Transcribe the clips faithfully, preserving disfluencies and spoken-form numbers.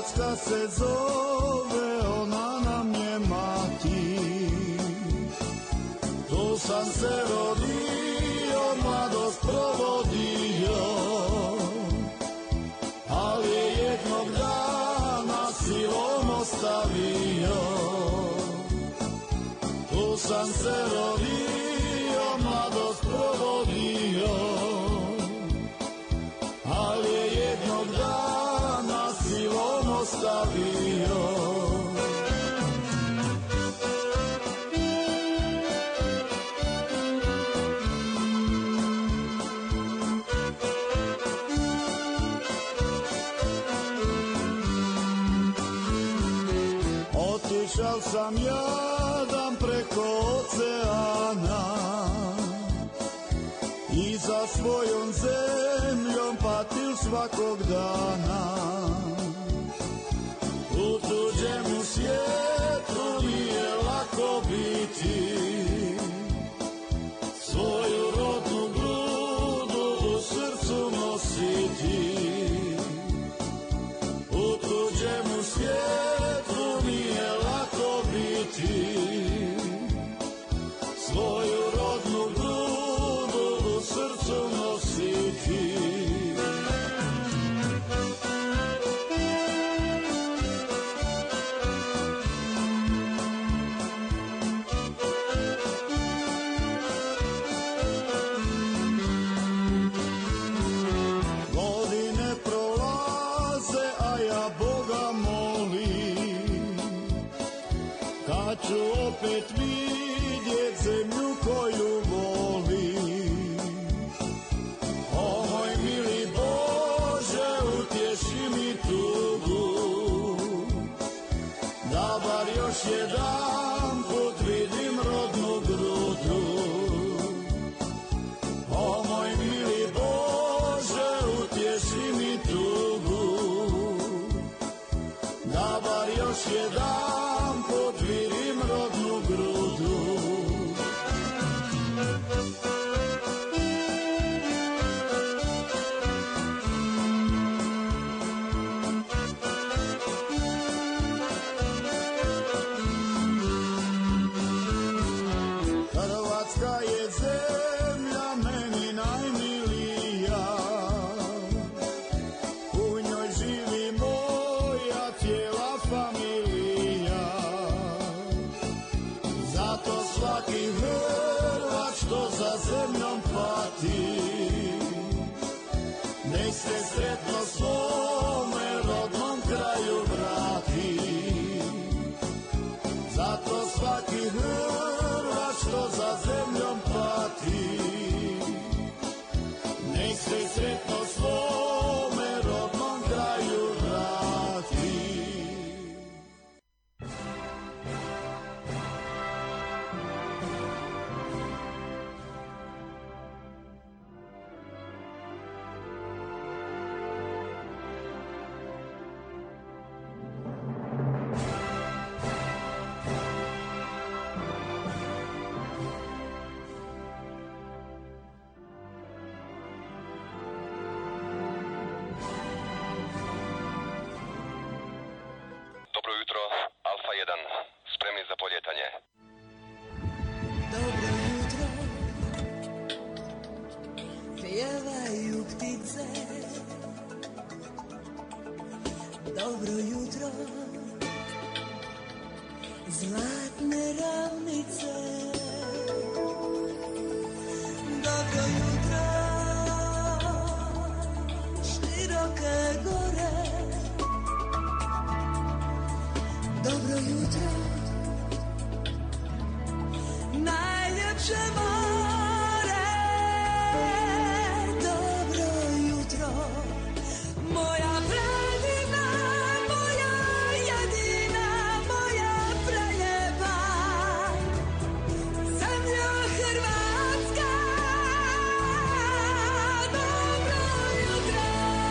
Hrvatska se zove, ona nam je mati. Tu sam se rodio, mladost provodio, ali jednog dana silom ostavio. Tu sam se rodio, mladost provodio, ali je jednog dana silom ostavio. Otišao sam jadan preko oceana i za svojom zemljom patil svakog dana. U tuđemu svijetu nije lako biti, svoju rodnu grudu u srcu nositi. U tuđemu svijetu nije lako biti, svoju rodnu grudu u srcu nositi. Godine prolaze, a ja Boga molim, kad ću opet vidjet zemlju koju volim. O moj mili Bože, utješi mi tugu, da bar još jedan put vidim rodnu grudu. O moj mili Bože, utješi mi tugu, da bar još jedan put vidim rodnu grudu. Hrvatska je zemlja meni najmilija, u njoj živi moja cijela familija. Zato svaki Hrvat što za zemljom pati, nek se sretno svome rodnom kraju vrati. Zato svaki Hrvat što za zemljom pati, nek se sretno svome rodnom kraju vrati. Dobro jutro, zlatne ravnice. Dobro jutro, široke gore. Dobro jutro, najljepše more. Dobro jutro, moja predivna, moja jedina, moja preljepa zemlja Hrvatska. Dobro jutro.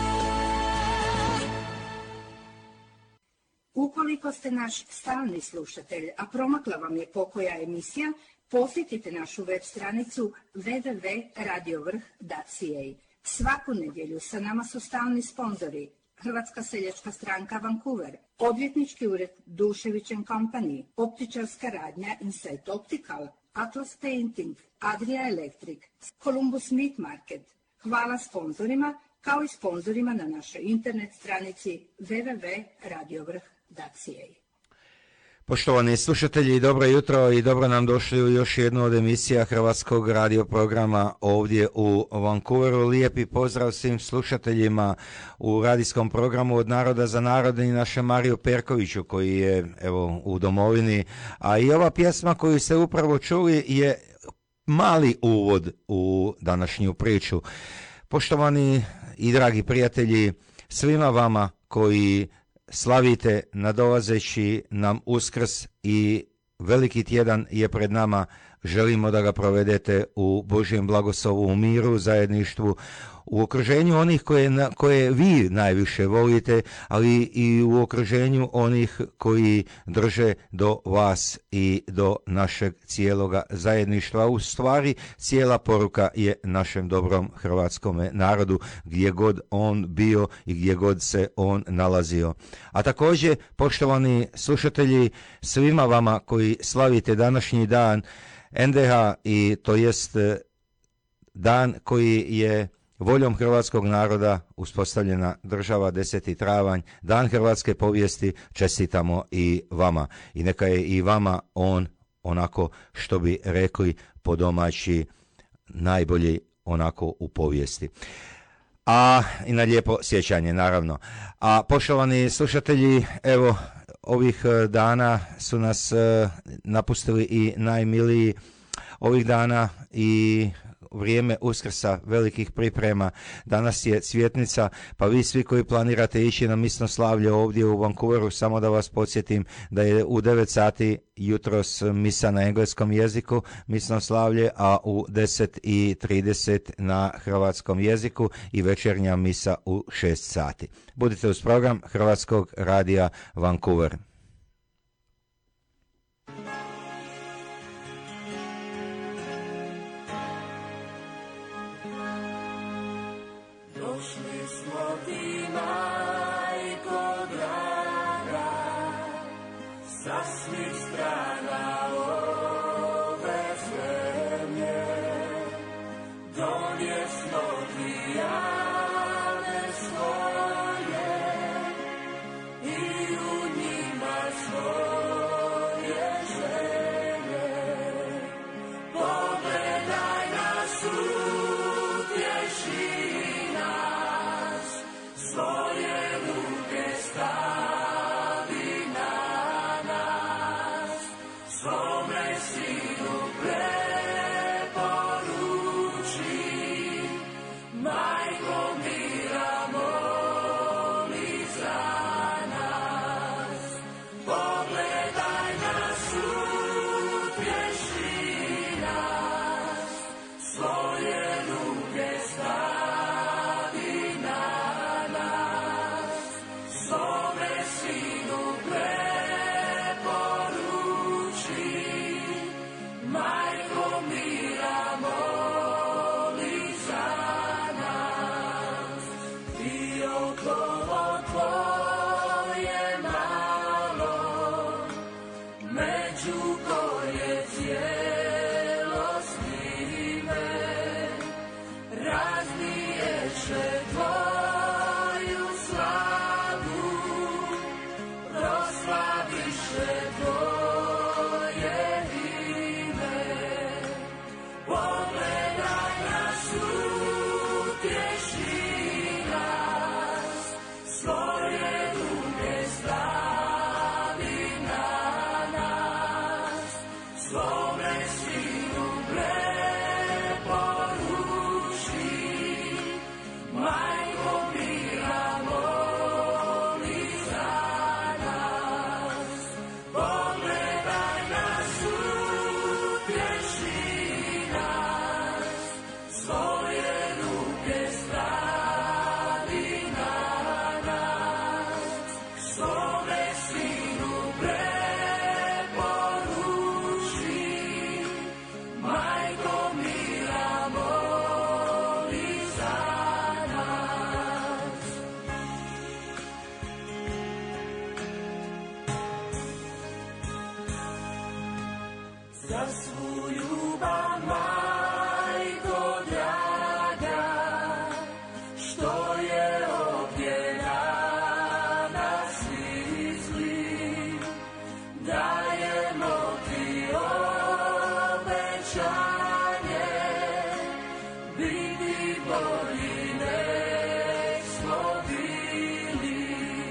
Ukoliko ste naš stalni slušatelj, a promakla vam je pokoja emisija, posjetite našu web stranicu w w w tačka radio vrh tačka c a. Svaku nedjelju sa nama su stalni sponzori Hrvatska seljačka stranka Vancouver, Odvjetnički ured Dušević and Company, Optičarska radnja Insight Optical, Atlas Painting, Adria Electric, Columbus Meat Market. Hvala sponzorima, kao i sponzorima na našoj internet stranici w w w dot radiovrh dot c a. Poštovani slušatelji, dobro jutro i dobro nam došli u još jednu od emisija Hrvatskog radio programa ovdje u Vancouveru. Lijepi pozdrav svim slušateljima u radijskom programu Od naroda za narod i našem Mariju Perkoviću koji je evo u domovini. A i ova pjesma koju ste upravo čuli je mali uvod u današnju priču. Poštovani i dragi prijatelji, svima vama koji slavite nadolazeći nam Uskrs i veliki tjedan je pred nama, želimo da ga provedete u Božjem blagoslovu, u miru, u zajedništvu, u okruženju onih koje, koje vi najviše volite, ali i u okruženju onih koji drže do vas i do našeg cijeloga zajedništva. U stvari, cijela poruka je našem dobrom hrvatskom narodu, gdje god on bio i gdje god se on nalazio. A također, poštovani slušatelji, svima vama koji slavite današnji dan N D H, i to jest dan koji je voljom hrvatskog naroda uspostavljena država, deseti travanj, dan hrvatske povijesti, čestitamo i vama. I neka je i vama on, onako što bi rekli po domaći, najbolji onako u povijesti. A i na lijepo sjećanje, naravno. A poštovani slušatelji, evo, ovih dana su nas napustili i najmiliji, ovih dana i vrijeme Uskrsa, velikih priprema. Danas je Cvjetnica, pa vi svi koji planirate ići na misno slavlje ovdje u Vancouveru, samo da vas podsjetim da je u devet sati jutros misa na engleskom jeziku, misno slavlje, a u deset i trideset na hrvatskom jeziku i večernja misa u šest sati. Budite uz program Hrvatskog radija Vancouver. za svu ljubav, majko draga, što je ovdje danas izli, dajemo ti obećanje, biti bolji nek smo bili.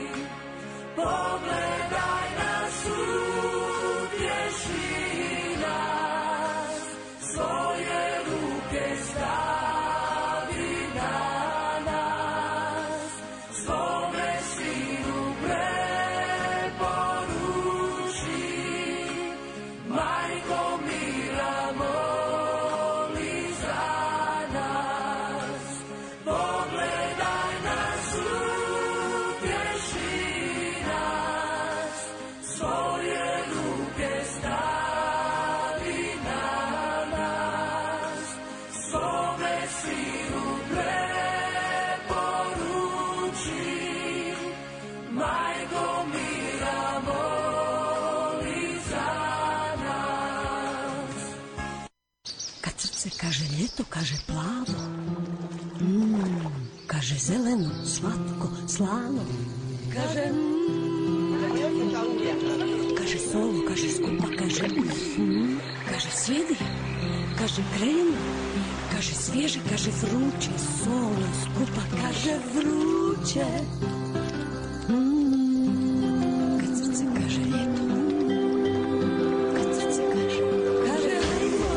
Pogledaj nas, utješi nas, svoje ruke stavi na nas, svome sinu preporuči, majko mira moli za nas. Pogledaj nas, utješi nas, svoje ruke stavi na nas, svome sinu preporuči, majko mira moli za nas. Kad srce kaže ljeto, kaže plavo, mm, kaže zeleno, slatko, slano, kaže mm, kaže solo, kaže skupa, kaže mm, kaže sjedi, kaže kreni, kaže svježe, kaže vruće, solo, skupa, kaže vruće. Mm, kad srce kaže ljeto, kad srce kaže, kaže hajmo,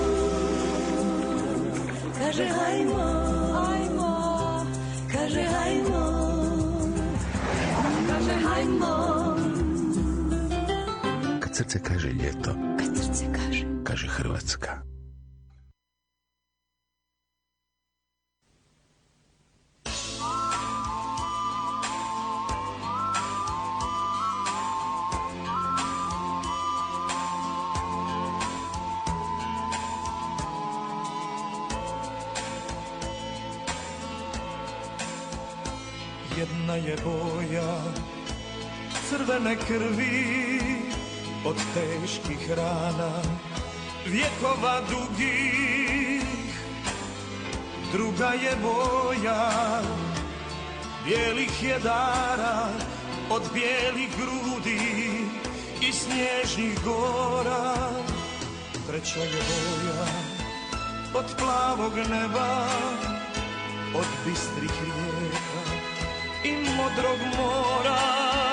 kaže hajmo, hajmo, kaže hajmo, kaže hajmo. Kad srce kaže ljeto, Kad srce kaže, kaže Hrvatska. Jedna je boja crvene krvi od teških rana, vjekova dugih. Druga je boja bijelih jedara od bijelih grudi i snježnih gora. Treća je boja od plavog neba, od bistrih rijeka i modrog mora,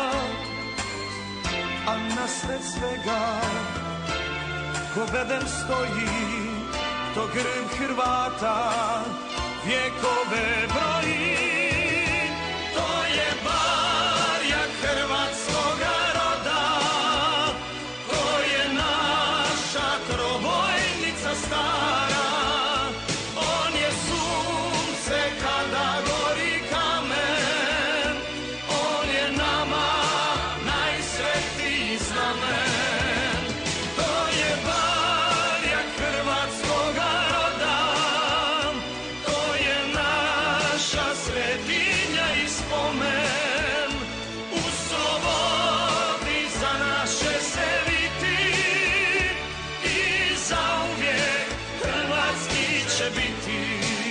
a nasred svega ko bedem stoji, to grb Hrvata vjekove broji. To je barjak hrvatskoga roda, to je naša trobojnica stara. On je sunce kada gori kamen, on je nama najsvetiji znamen. To je barjak hrvatskoga roda, to je naša svetinja i spomen. U slobodi za naše se viti i zauvijek hrvatski će biti.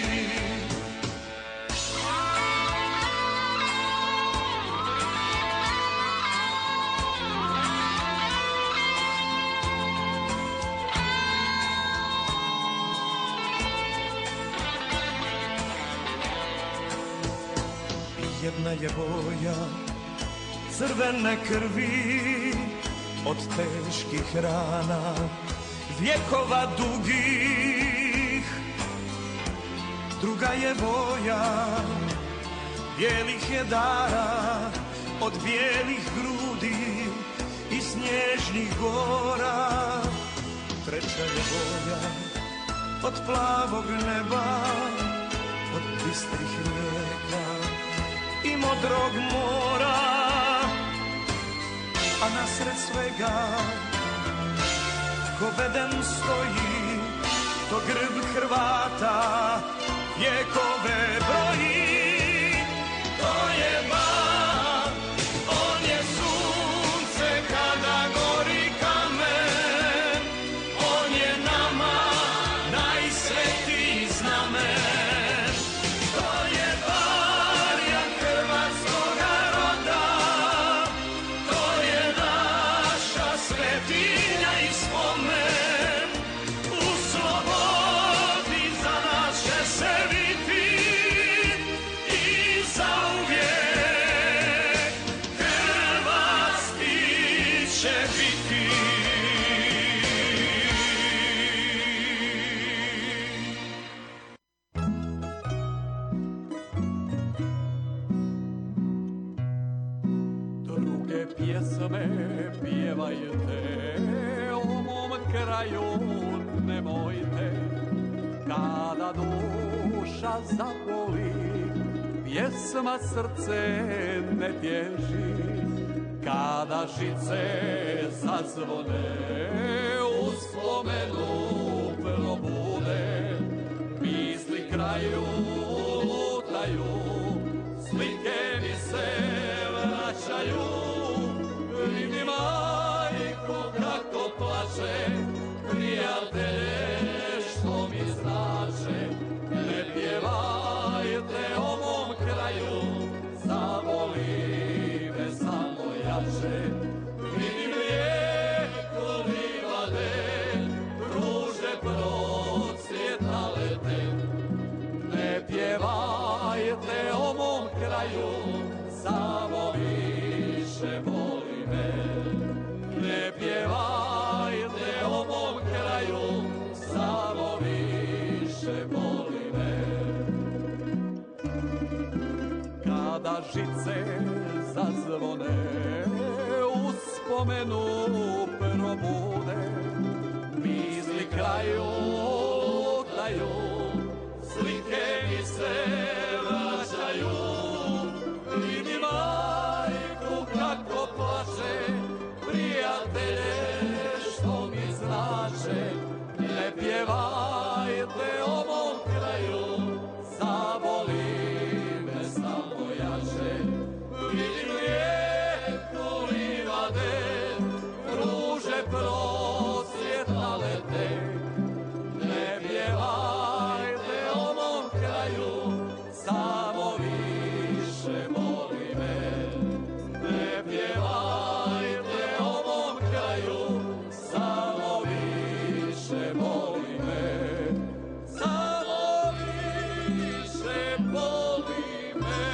Jedna je boja crvene krvi od teških rana, vjekova dugih. Druga je boja bijelih jedara od bijelih grudi i snježnih gora. Treća je boja od plavog neba, od bistrih rijeka i modrog mora, a nasred svega ko bedem stoji, to grb Hrvata vjekove broji. To je bar, on je sunce kada gori kamen, on je Hrvatske pjesme pjevajte, o mom kraju nemojte. Kada duša zaboli, pjesma srce ne tježi. Kada žice zazvone, u spomenu probude, misli kraju lutaju, slike mi se vraćaju. Vidi majko kako plače, prijatelje što mi znače. Ne pjevajte o mom kraju, zaboli me samo jače. Vidim rijeko livade, ruže procvjetale te. Ne pjevajte o mom kraju, samo više voli me. Ne pjevajte o mom kraju, samo više voli me. Kada žice zazvone, u spomenu probude, misli kraju lutaju, slike mi se vraćaju. Vidi majku kako plače, prijatelje što mi znače. Ne pjevajte o mom kraju, zaboli me samo jače. Vidim rijeko livade, ruže procvjetale te. Ne pjevajte o mom kraju, samo više voli me. Ne pjevajte o mom kraju, samo više voli me. Samo više voli me.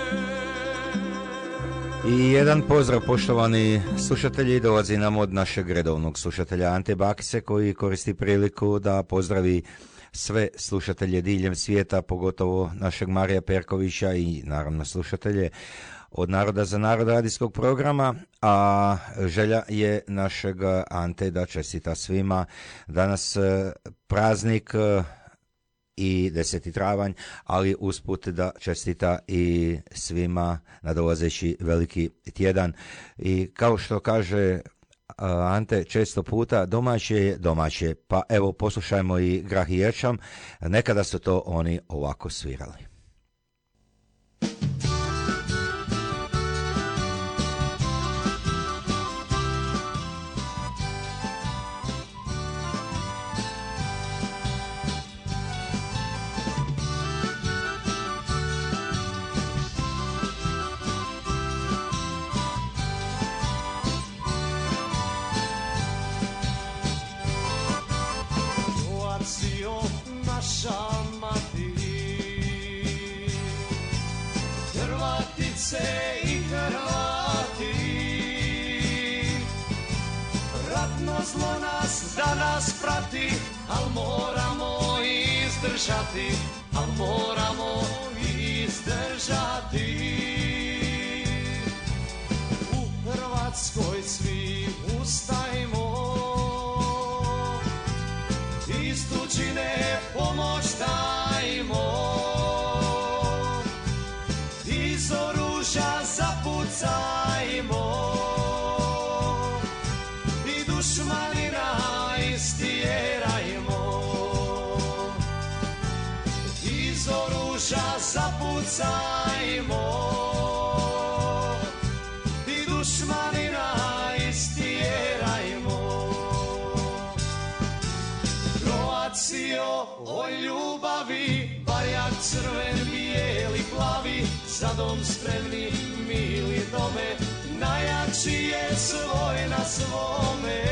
I jedan pozdrav, poštovani slušatelji, dolazi nam od našeg redovnog slušatelja Ante Bakise, koji koristi priliku da pozdravi sve slušatelje diljem svijeta, pogotovo našeg Marija Perkovića i naravno slušatelje od Naroda za narod radijskog programa, a želja je našeg Ante da čestita svima danas praznik i deseti travanj, ali usput da čestita i svima nadolazeći veliki tjedan. I kao što kaže Ante često puta, domaće je domaće, pa evo poslušajmo i Grah i Ječam, nekada su to oni ovako svirali. I Hrvati, ratno zlo nas danas prati, al moramo izdržati, al moramo izdržati. U Hrvatskoj svi ustajmo, iz tuđine pomoć dajmo. Iz oružja zapucajmo i dušmanina istjerajmo. Iz oružja zapucajmo i dušmanina istjerajmo. Croatio, o ljubavi, barjak crven, bijeli, plavi, za dom spremni, mili dome, najjači je svoj na svome.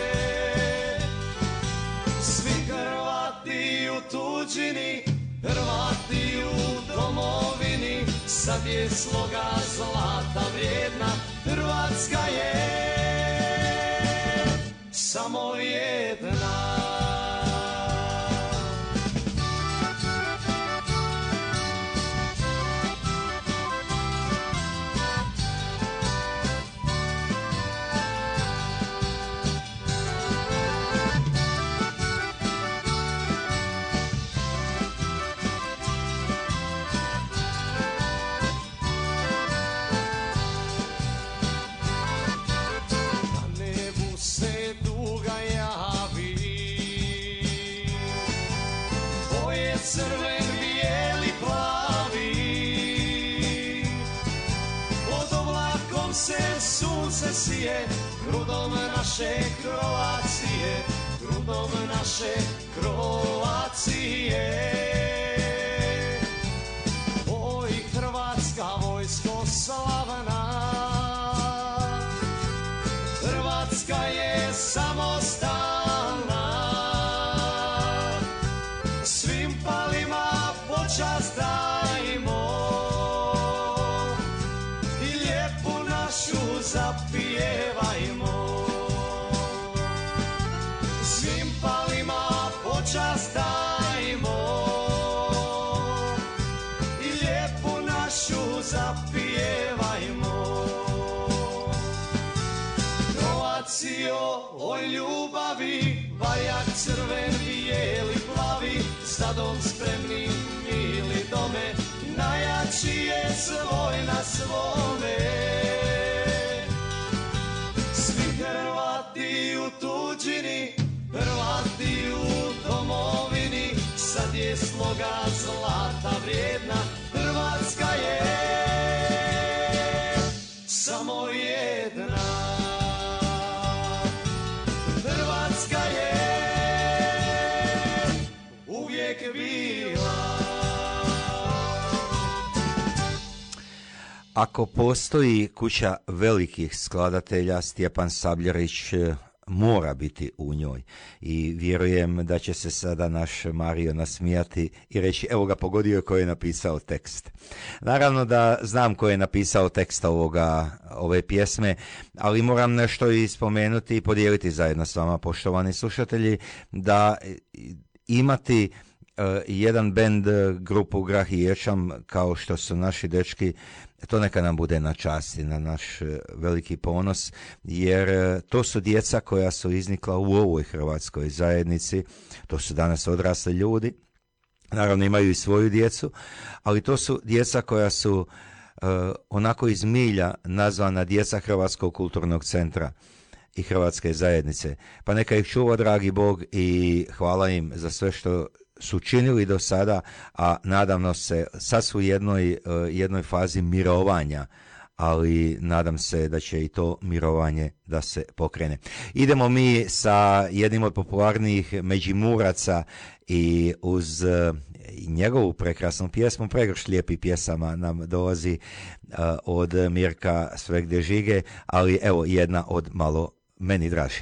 Svi Hrvati u tuđini, Hrvati u domovini, sad je sloga zlata vrijedna, Hrvatska je samo jedna. sunce sije, grudom naše Kroacije, grudom naše Kroacije. Oj, Hrvatska vojsko slavna, Hrvatska je samostalna, svim palima počast dajmo i lijepu našu zapijevajmo. Svim palima počast dajmo i lijepu našu zapijevajmo. Kroacijo, o ljubavi, vajak crven, bijeli, plavi, zadom spremni, mili dome, najjači je svoj na svome. Svi Hrvati u tuđini, Hrvati u domovini, sad je sloga zlata vrijedna, Hrvatska je samo jedna. Hrvatska je uvijek bila. Ako postoji kuća velikih skladatelja, Stjepan Sabljarić mora biti u njoj i vjerujem da će se sada naš Mario nasmijati i reći evo ga, pogodio ko je napisao tekst. Naravno da znam ko je napisao tekst ovoga, ove pjesme, ali moram nešto i spomenuti i podijeliti zajedno s vama, poštovani slušatelji, da imati uh, jedan bend, grupu Grah i Ječam kao što su naši dečki, to neka nam bude na čast i na naš veliki ponos, jer to su djeca koja su iznikla u ovoj hrvatskoj zajednici, to su danas odrasli ljudi, naravno imaju i svoju djecu, ali to su djeca koja su uh, onako iz milja nazvana djeca Hrvatskog kulturnog centra i Hrvatske zajednice. Pa neka ih čuva dragi Bog i hvala im za sve što su činili do sada, a nadamo se, sad su u jednoj, jednoj fazi mirovanja, ali nadam se da će i to mirovanje da se pokrene. Idemo mi sa jednim od popularnijih Međimuraca i uz njegovu prekrasnu pjesmu, pregršt lijepih pjesama nam dolazi od Mirka Svegde Žige, ali evo jedna od malo meni draži.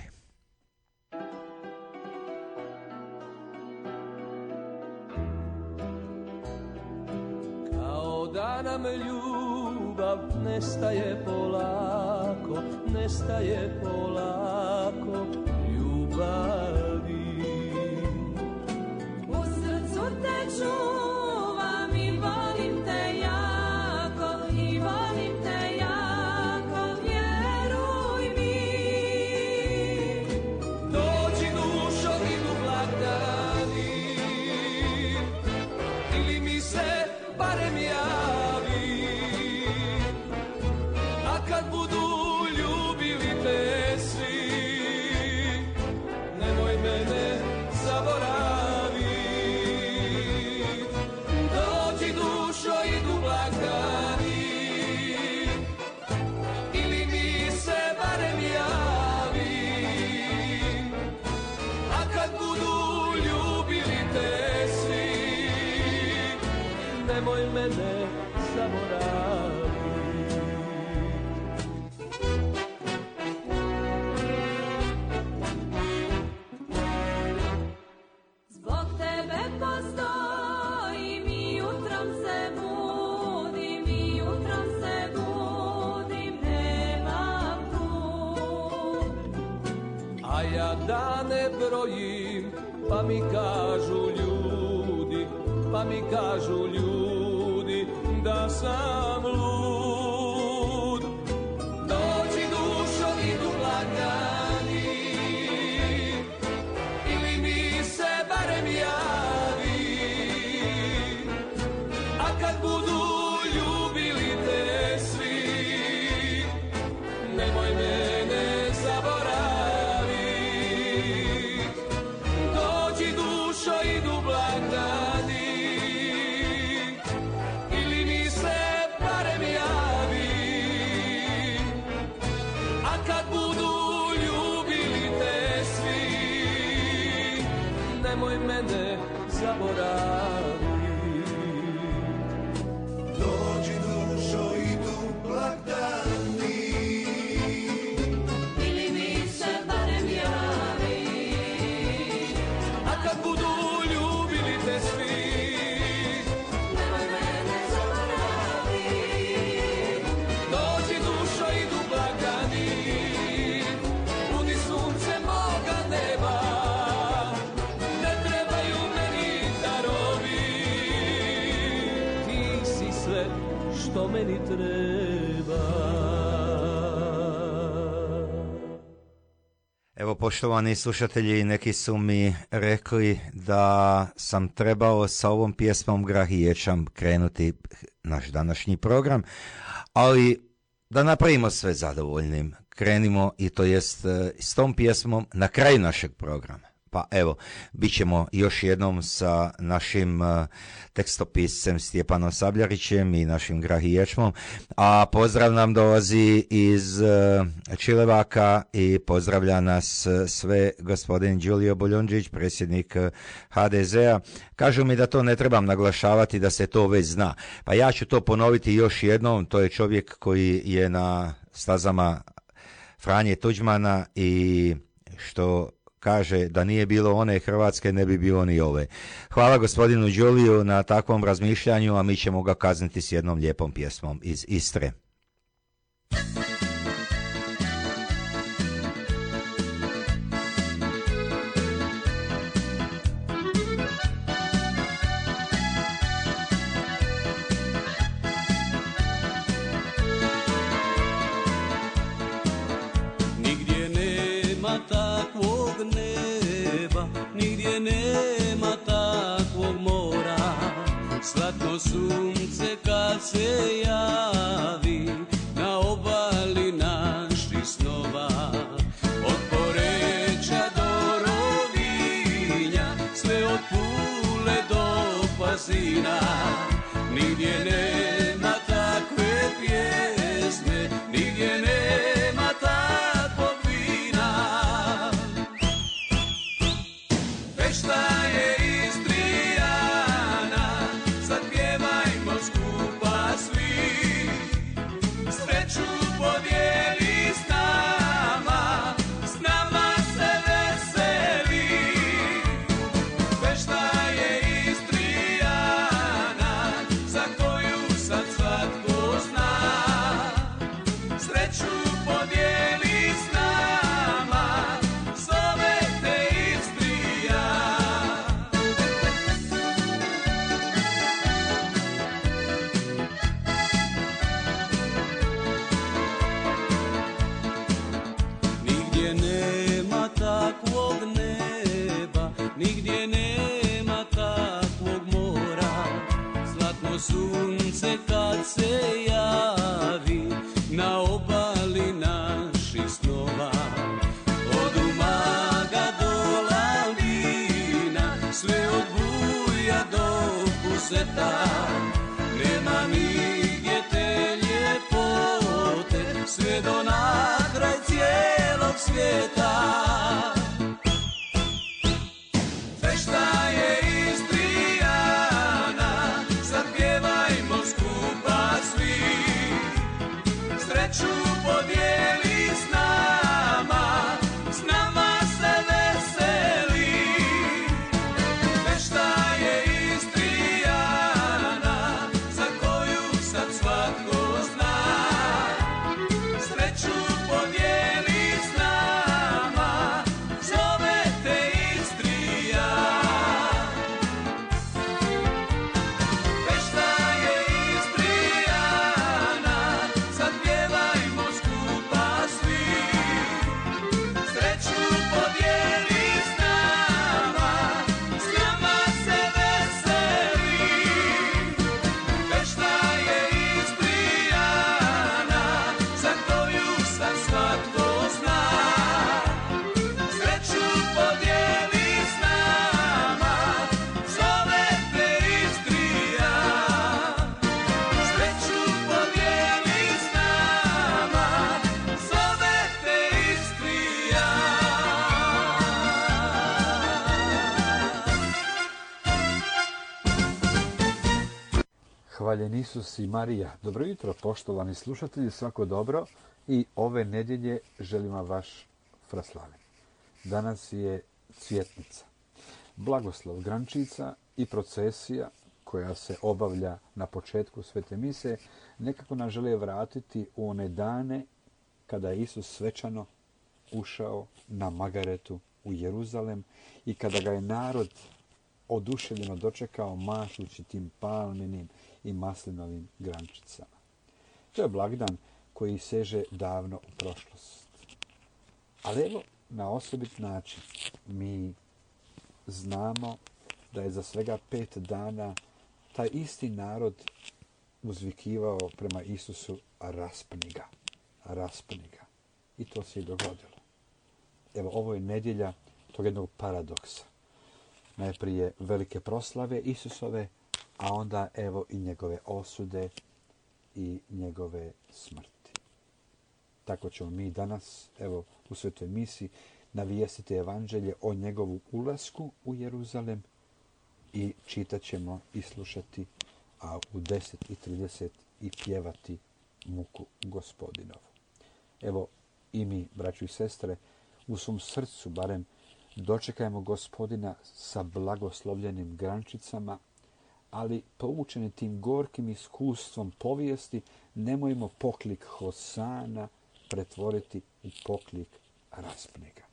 Da nam ljubav nestaje polako, nestaje polako ljubavi. U srcu te čuvam i volim te jako, i volim te jako, vjeruj mi. Dođi dušo, idu blagdani, ili mi se barem javi, a kad budu ljubili te svi, nemoj mene zaboravi. Dođi dušo, idu blagdani, ili mi se barem javi, a kad budu ljubili te svi, nemoj mene zaboravi. Zbog tebe postojim i jutrom se budim, i jutrom se budim, nemam trud. A ja dane brojim, pa mi kažu ljudi, pa mi kažu ljudi da sam lud. Dođi dušo, idu blagdani, ili mi se barem javi, a kad budu ljubili te svi, nemoj mene zaboravi. Dođi dušo, idu blagdani, ili mi se barem zaboravi. Dođi dušo, idu blagdani, ili mi se barem javi. A kad budu ljubili te svi, Nemoj mene zaboravi. dođi dušo, idu blagdani, budi sunce moga neba, ne trebaju meni darovi. Ti si sve što meni treba. Evo, poštovani slušatelji, neki su mi rekli da sam trebao sa ovom pjesmom Grah i ječam krenuti naš današnji program, ali da napravimo sve zadovoljnim, krenimo i to jest e, s tom pjesmom na kraju našeg programa. Pa evo, bit ćemo još jednom sa našim uh, tekstopiscem Stjepanom Sabljarićem i našim Grah i ječmom, a pozdrav nam dolazi iz uh, Čilevaka i pozdravlja nas sve gospodin Đulio Boljundžić, predsjednik uh, ha de zea. Kažu mi da to ne trebam naglašavati, da se to već zna. Pa ja ću to ponoviti još jednom, to je čovjek koji je na stazama Franje Tuđmana i što kaže da nije bilo one Hrvatske, ne bi bilo ni ove. Hvala gospodinu Đuliju na takvom razmišljanju, a mi ćemo ga kazniti s jednom lijepom pjesmom iz Istre. Nigdje nema takvog neba, nigdje nema takvog mora. Slatko sunce kad se javi na obali naših snova. Od Poreča do Rovinja, sve od Pule do Pazina. Nigdje nema takve pjesme, nigdje nema takvog vina. Pešta je Istrijana, sad pjevajmo skupa svi. Sreću podijeli s nama, s nama se veseli. Pešta je Istrijana, za koju sad svatko zna. Sreću podijeli s nama, zove te Istrija. Nigdje nema takvog neba, nigdje nema takvog mora. Zlatno sunce kad se javi na obali naših snova. Od Umaga do Lavina, sve od Buja do Buzeta. Nema nigdje te ljepote, sve do na kraj cijelog svijeta. Fešta je Istrijana, sad pjevajmo skupa svi. Sreću podijeli s nama, s nama se veseli. Fešta je Istrijana, za koju sad svatko zna. Sreću podijeli s nama, Hvaljen Isus i Marija. Dobro jutro, poštovani slušatelji, svako dobro. I ove nedjelje želim vam vaš fraslaven. Danas je Cvjetnica. Blagoslov grančica i procesija koja se obavlja na početku Svete mise nekako nas žele vratiti u one dane kada je Isus svečano ušao na Magaretu u Jeruzalem i kada ga je narod oduševljeno dočekao mašući tim palminim i maslinovim grančicama. To je blagdan koji seže davno u prošlost. Ali evo, na osobit način mi znamo da je za svega pet dana taj isti narod uzvikivao prema Isusu raspni ga, raspni ga. I to se i dogodilo. Evo, ovo je nedjelja tog jednog paradoksa. Najprije velike proslave Isusove, a onda evo i njegove osude i njegove smrti. Tako ćemo mi danas, evo u Svetoj misi, navijestiti evanđelje o njegovu ulasku u Jeruzalem i čitat ćemo i slušati, a u deset i trideset i pjevati muku Gospodinovu. Evo i mi, braćo i sestre, u svom srcu barem dočekajmo Gospodina sa blagoslovljenim grančicama, ali poučeni tim gorkim iskustvom povijesti, nemojmo poklik Hosana pretvoriti u poklik raspni ga.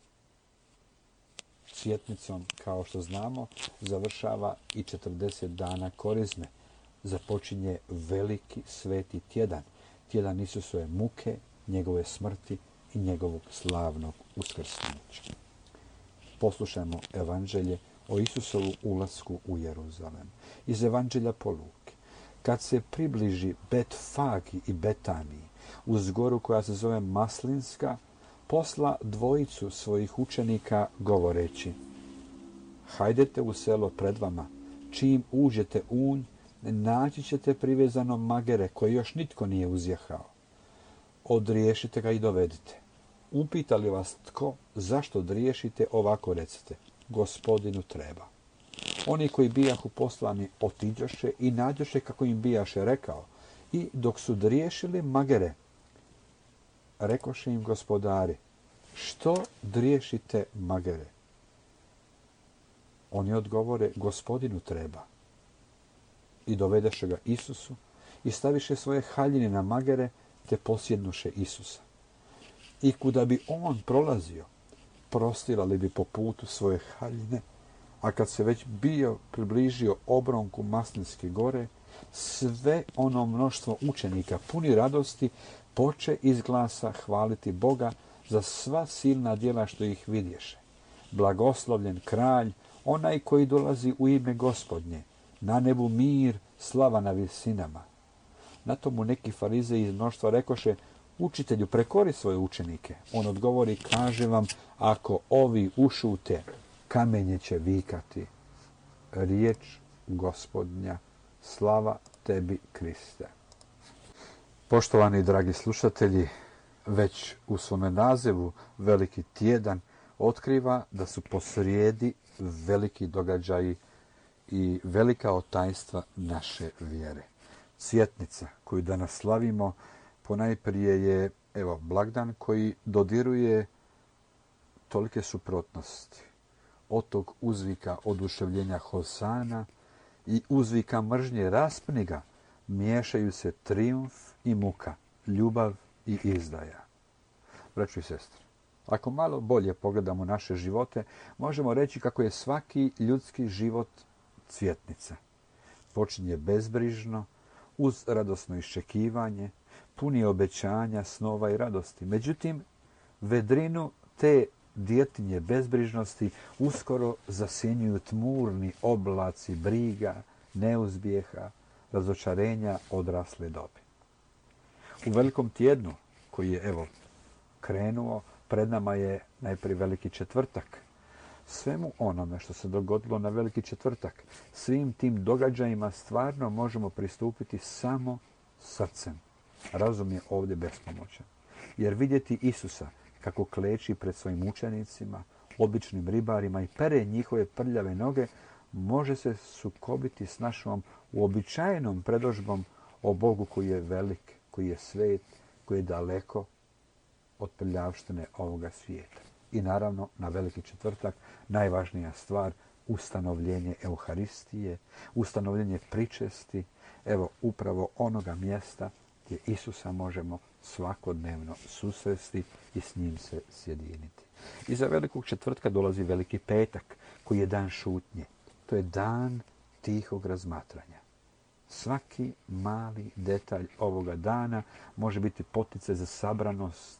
Cvjetnicom, kao što znamo, završava i četrdeset dana korizme. Započinje veliki sveti tjedan, tjedan Isusove muke, njegove smrti i njegovog slavnog uskrsnuća. Poslušajmo evanđelje o Isusovu ulasku u Jeruzalem. Iz evanđelja po Luki. Kad se približi Betfagi i Betaniji, uz goru koja se zove Maslinska, posla dvojicu svojih učenika govoreći: hajdete u selo pred vama, čim uđete u nj, naći ćete privezano magere koje još nitko nije uzjahao. Odriješite ga i dovedite. Upita li vas tko zašto driješite, ovako recite: Gospodinu treba. Oni koji bijahu poslani otiđoše i nađoše kako im bijaše rekao, i dok su driješili magere, rekoše im gospodari: što driješite magere? Oni odgovore: Gospodinu treba. I dovedeše ga Isusu i staviše svoje haljine na magere, te posjednuše Isusa. I kuda bi on prolazio, prostirali bi po putu svoje haljine, a kad se već bio približio obronku Maslinske gore, sve ono mnoštvo učenika puni radosti poče iz glasa hvaliti Boga za sva silna djela što ih vidješe. Blagoslovljen kralj, onaj koji dolazi u ime Gospodnje, na nebu mir, slava na visinama. Na tomu neki farizeji iz mnoštva rekoše: učitelju, prekori svoje učenike. On odgovori: kaže vam, ako ovi ušute, kamenje će vikati. Riječ Gospodnja, slava tebi, Kriste. Poštovani dragi slušatelji, već u svome nazivu Veliki tjedan otkriva da su posrijedi veliki događaji i velika tajstva naše vjere. Cvjetnica koju danas slavimo ponajprije je, evo, blagdan koji dodiruje tolike suprotnosti. Od tog uzvika oduševljenja Hosana i uzvika mržnje raspni ga miješaju se trijumf i muka, ljubav i izdaja. Braćo i sestre, ako malo bolje pogledamo naše živote, možemo reći kako je svaki ljudski život cvjetnica. Počinje bezbrižno, uz radosno iščekivanje, puni obećanja, snova i radosti. Međutim, vedrinu te djetinje bezbrižnosti uskoro zasjenjuju tmurni oblaci briga, neuzbjeha, razočarenja odrasle dobi. U Velikom tjednu, koji je evo krenuo, pred nama je najprije Veliki četvrtak. Svemu onome što se dogodilo na Veliki četvrtak, svim tim događajima stvarno možemo pristupiti samo srcem. Razum je ovdje bespomoćan. Jer vidjeti Isusa kako kleči pred svojim učenicima, običnim ribarima i pere njihove prljave noge, može se sukobiti s našom uobičajenom predodžbom o Bogu koji je velik, koji je svet, koji je daleko od prljavštine ovoga svijeta. I naravno, na Veliki četvrtak, najvažnija stvar, ustanovljenje Euharistije, ustanovljenje pričesti, evo upravo onoga mjesta gdje Isusa možemo svakodnevno susresti i s njim se sjediniti. Iza Velikog četvrtka dolazi Veliki petak, koji je dan šutnje. To je dan tihog razmatranja. Svaki mali detalj ovoga dana može biti poticaj za sabranost,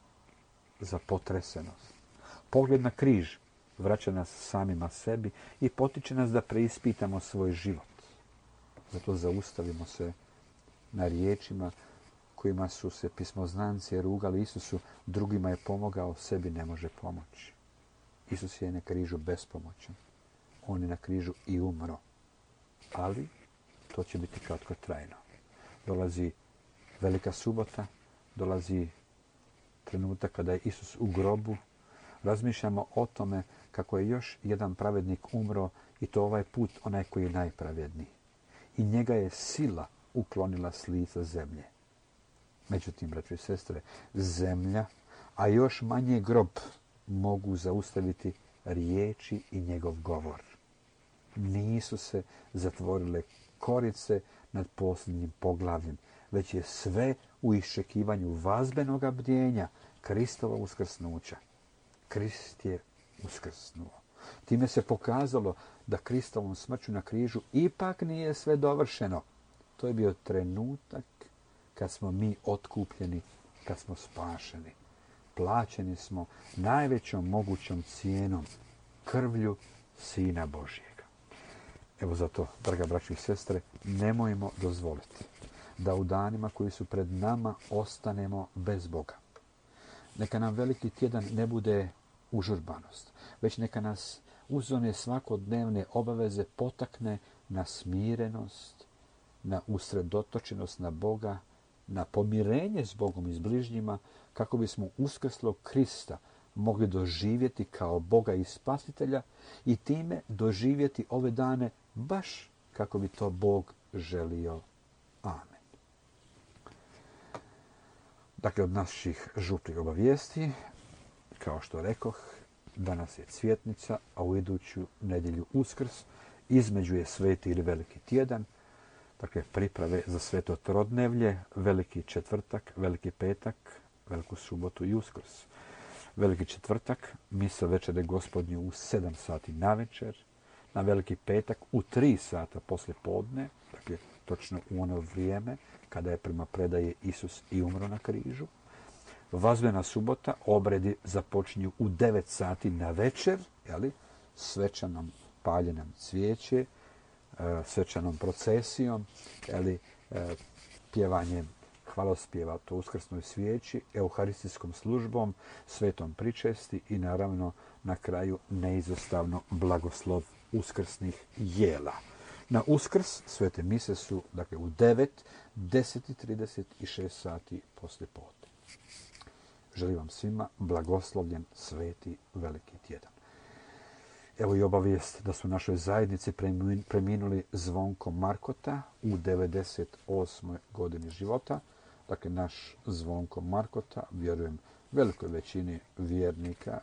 za potresenost. Pogled na križ vraća nas samima sebi i potiče nas da preispitamo svoj život. Zato zaustavimo se na riječima kojima su se pismoznanci rugali Isusu, drugima je pomogao, sebi ne može pomoći. Isus je na križu bespomoćan. On je na križu i umro. Ali to će biti kratkotrajno. Dolazi Velika subota, dolazi trenutak kada je Isus u grobu. Razmišljamo o tome kako je još jedan pravednik umro i to ovaj put onaj koji je najpravedniji. I njega je sila uklonila s lica zemlje. Međutim, braćo i sestre, zemlja, a još manje grob mogu zaustaviti riječi i njegov govor. Nisu se zatvorile korice nad posljednjim poglavljem, već je sve u iščekivanju vazbenoga bdjenja Kristova uskrsnuća. Krist je uskrsnuo. Time se pokazalo da Kristovom smrću na križu ipak nije sve dovršeno. To je bio trenutak kad smo mi otkupljeni, kad smo spašeni. Plaćeni smo najvećom mogućom cijenom, krvlju Sina Božjega. Evo zato, draga braćo i sestre, nemojmo dozvoliti da u danima koji su pred nama ostanemo bez Boga. Neka nam veliki tjedan ne bude užurbanost, već neka nas uz one svakodnevne obaveze potakne na smirenost, na usredotočenost na Boga, na pomirenje s Bogom i s bližnjima, kako bismo uskrslog Krista mogli doživjeti kao Boga i Spasitelja i time doživjeti ove dane baš kako bi to Bog želio. Amen. Dakle, od naših župnih obavijesti, kao što rekoh, danas je Cvjetnica, a u iduću nedjelju Uskrs, između je Sveti ili Veliki tjedan, dakle priprave za Sveto Trodnevlje, Veliki četvrtak, Veliki petak, Veliku subotu i Uskrs. Veliki četvrtak, misa večere Gospodnju u sedam sati navečer, na Veliki petak u tri sata poslije podne, dakle točno u ono vrijeme kada je prema predaje Isus i umro na križu. Vazbena subota, obredi započinju u devet sati na večer, jeli, svečanom paljenjem cvijeće, svečanom procesijom, jeli, pjevanjem hvalospjeva to uskrsnoj svijeći, euharistijskom službom, svetom pričesti i naravno na kraju neizostavno blagoslov uskrsnih jela. Na Uskrs svete mise su dakle u devet, deset i trideset i šest sati poslije podne. Želim vam svima blagoslovljen sveti veliki tjedan. Evo i obavijest da su u našoj zajednici preminuli Zvonko Markota u devedeset osmoj godini života. Dakle, naš Zvonko Markota, vjerujem velikoj većini vjernika,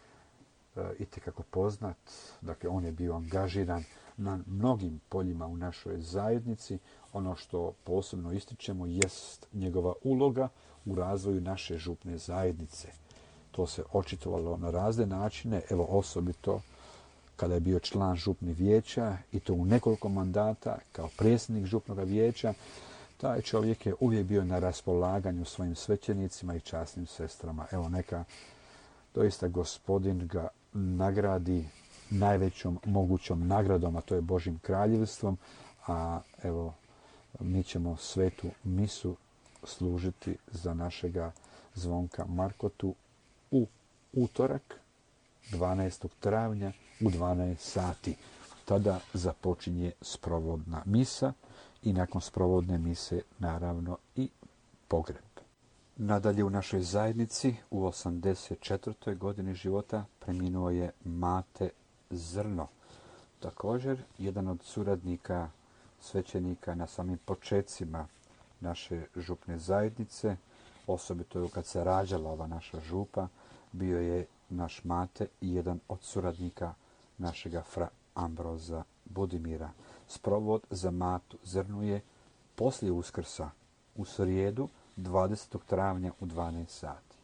e, itekako poznat. Dakle, on je bio angažiran na mnogim poljima u našoj zajednici. Ono što posebno ističemo jest njegova uloga u razvoju naše župne zajednice. To se očitovalo na razne načine, evo osobito kada je bio član župnih vijeća i to u nekoliko mandata kao predsjednik župnog vijeća. Taj čovjek je uvijek bio na raspolaganju svojim svećenicima i časnim sestrama. Evo neka doista Gospodin ga nagradi najvećom mogućom nagradom, a to je Božjim kraljevstvom. A evo, mi ćemo svetu misu služiti za našega Zvonka Markotu u utorak, dvanaestog travnja u dvanaest sati. Tada započinje sprovodna misa i nakon sprovodne mise naravno i pogreb. Nadalje u našoj zajednici u osamdeset četvrtoj godini života preminuo je Mate Zrno. Također, jedan od suradnika svećenika na samim počecima naše župne zajednice, osobito kad se rađala ova naša župa, bio je naš mate i jedan od suradnika našega fra Ambroza Budimira. Sprovod za Matu Zrnu je poslije Uskrsa u srijedu dvadesetog travnja u dvanaest sati.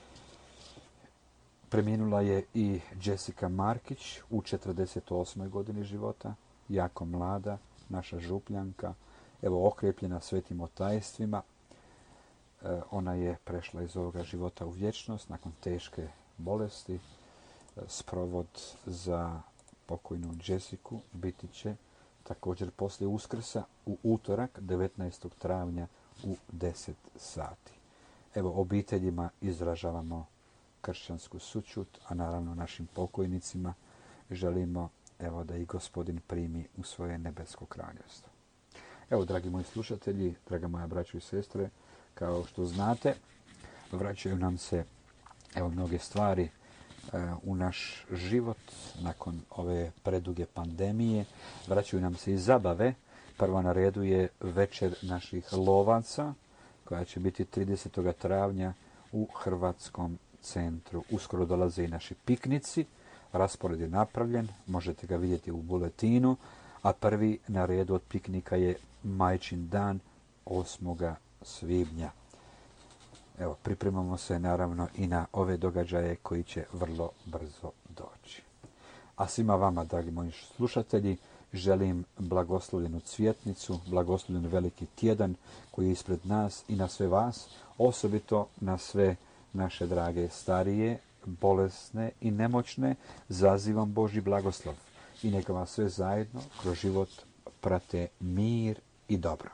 Preminula je i Jessica Markić u četrdeset osmoj godini života, jako mlada, naša župljanka, evo okrepljena svetim otajstvima. E, ona je prešla iz ovoga života u vječnost nakon teške bolesti. E, sprovod za pokojnu Jessiku biti će također poslije Uskrsa u utorak devetnaestog travnja u deset sati. Evo, obiteljima izražavamo kršćansku sućut, a naravno našim pokojnicima želimo evo da i Gospodin primi u svoje nebesko kraljevstvo. Evo, dragi moji slušatelji, draga moja braćo i sestre, kao što znate, vraćaju nam se evo mnoge stvari u naš život nakon ove preduge pandemije. Vraćaju nam se i zabave. Prva na redu je večer naših lovaca, koja će biti tridesetog travnja u Hrvatskom centru. Uskoro dolaze i naši piknici. Raspored je napravljen, možete ga vidjeti u buletinu, a prvi na redu od piknika je Majčin dan osmoga svibnja. Evo, pripremamo se naravno i na ove događaje koji će vrlo brzo doći. A svima vama, dragi moji slušatelji, želim blagoslovljenu cvjetnicu, blagoslovljen veliki tjedan koji je ispred nas i na sve vas, osobito na sve naše drage starije, bolesne i nemoćne, zazivam Božji blagoslov i neka vas sve zajedno kroz život prate mir i dobro.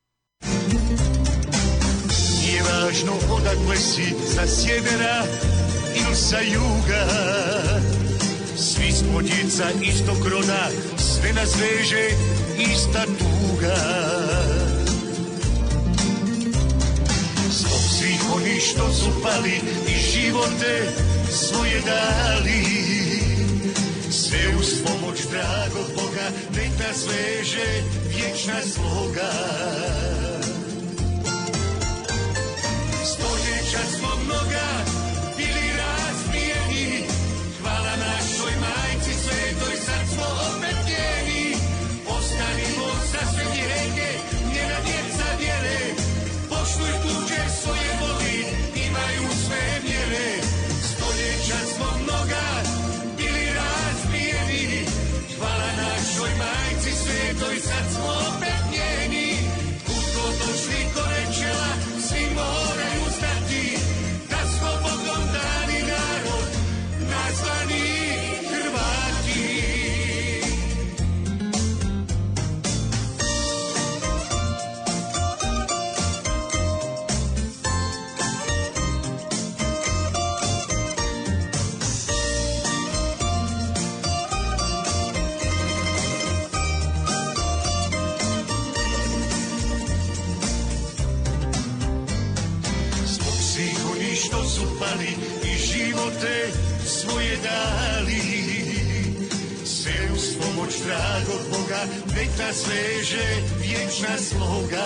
Nije važno odakle si, sa sjevera ili sa juga, svi smo djeca istog roda, sve nas veže ista tuga. Zbog svih oni što su pali i živote svoje dali, sve uz pomoć dragog Boga, nek nas veže vječna sloga. Stoljeća smo mnoga bili razbijeni, hvala našoj majci svetoj, sad smo opet njeni. Ostanimo za sve grijehe, njena djeca vjere, poštuj tuđe svoje voli, imaju sve mjere. Stoljeća smo mnoga bili razbijeni, hvala našoj majci svetoj, sad smo opet njeni. Kud god došli gore čela, svi moraju znati da smo Bogom dani narod, nazvani Hrvati. Što su pali i živote svoje dali, sve uz pomoć dragog Boga, nek nas veže vječna sloga.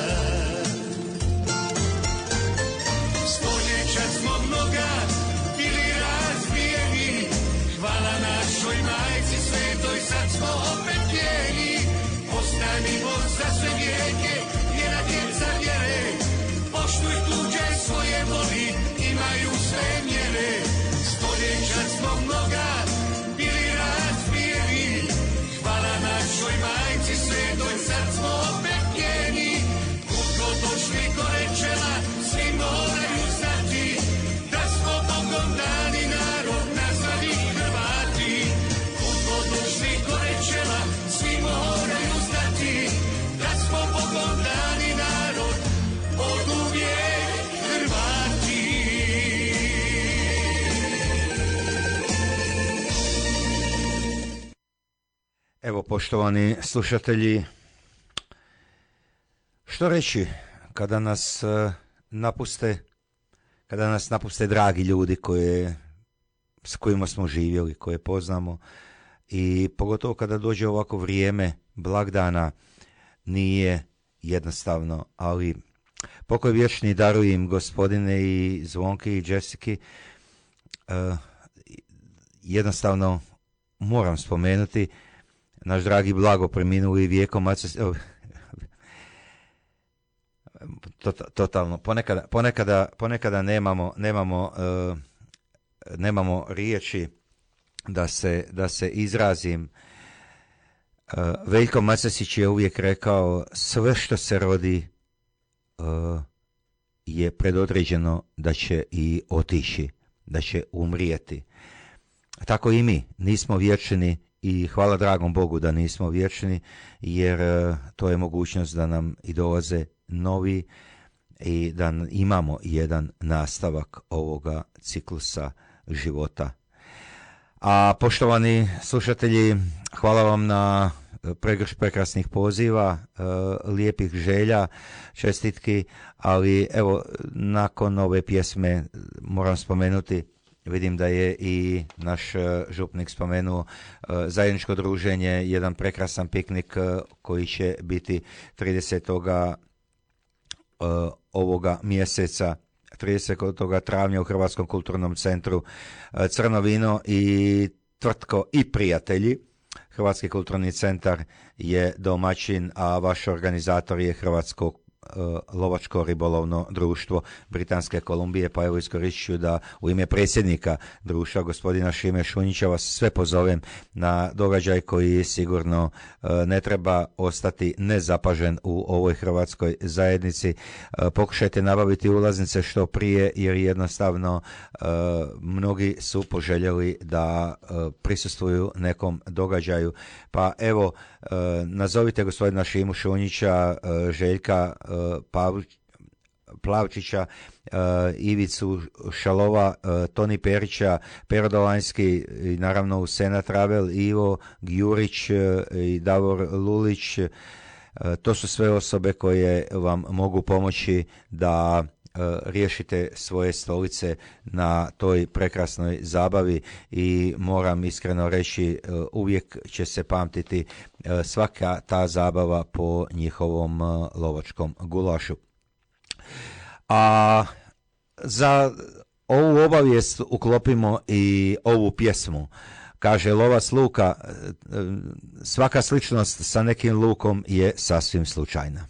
Stoljeća smo mnoga bili razbijeni, hvala našoj majci svetoj, sad smo opet njeni. Ostanimo za sve grijehe, njena djeca vjere, poštuj tuđe svoje voli, imaju sve mjere. Stoljeća smo mnoga bili razbijeni, hvala našoj majci svetoj, sad smo opet njeni. Kud god došli gore čela, svi moraju znati da smo Bogom dani narod, nazvani Hrvati. Kud god došli gore čela, svi moraju znati da smo Bogom dani narod, od uvijek Hrvati. Evo, poštovani slušatelji, što reći kada nas napuste, kada nas napuste dragi ljudi koje, s kojima smo živjeli, koje poznamo, i pogotovo kada dođe ovako vrijeme blagdana nije jednostavno, ali pokoj vječni daruj im, Gospodine, i Zvonki i Jessiki. Uh, jednostavno moram spomenuti naš dragi Blago, preminuli vijekom Maca, uh, totalno, ponekada, ponekada, ponekada nemamo, nemamo, uh, nemamo riječi da se, da se izrazim. Uh, Veljko Macasić je uvijek rekao, sve što se rodi uh, je predodređeno da će i otići, da će umrijeti. Tako i mi nismo vječni i hvala dragom Bogu da nismo vječni, jer uh, to je mogućnost da nam i dolaze novi i da imamo jedan nastavak ovoga ciklusa života. A poštovani slušatelji, hvala vam na pregrš prekrasnih poziva, e, lijepih želja, čestitki, ali evo, nakon ove pjesme moram spomenuti, vidim da je i naš župnik spomenuo e, zajedničko druženje, jedan prekrasan piknik e, koji će biti tridesetog E, ovoga mjeseca, tridesetog travnja u Hrvatskom kulturnom centru e, Crno vino i tvrtko i prijatelji. Hrvatski kulturni centar je domaćin, a vaš organizator je Hrvatsko lovačko ribolovno društvo Britanske Kolumbije, pa evo iskoristit ću da u ime predsjednika društva, gospodina Šime Šunjića, vas sve pozovem na događaj koji sigurno ne treba ostati nezapažen u ovoj hrvatskoj zajednici. Pokušajte nabaviti ulaznice što prije, jer jednostavno mnogi su poželjeli da prisustvuju nekom događaju. Pa evo, nazovite gospodina Šimu Šunjića, Željka Plavčića, Ivicu Šalova, Toni Perića, Pero Dolanjski i naravno u Sena Travel, Ivo Gjurić i Davor Lulić. To su sve osobe koje vam mogu pomoći da riješite svoje stolice na toj prekrasnoj zabavi i moram iskreno reći, uvijek će se pamtiti svaka ta zabava po njihovom lovačkom gulašu. A za ovu obavijest uklopimo i ovu pjesmu. Kaže lovac luka, svaka sličnost sa nekim lukom je sasvim slučajna.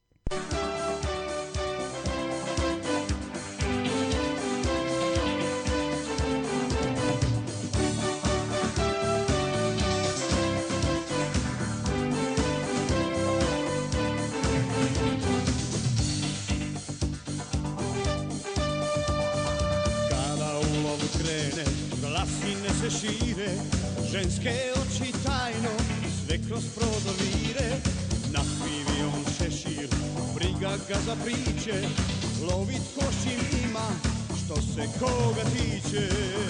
Ženske oči tajno, sve kroz prodor vire, nakrivi on šešir, briga ga za priče, lovit košim ima, što se koga tiče.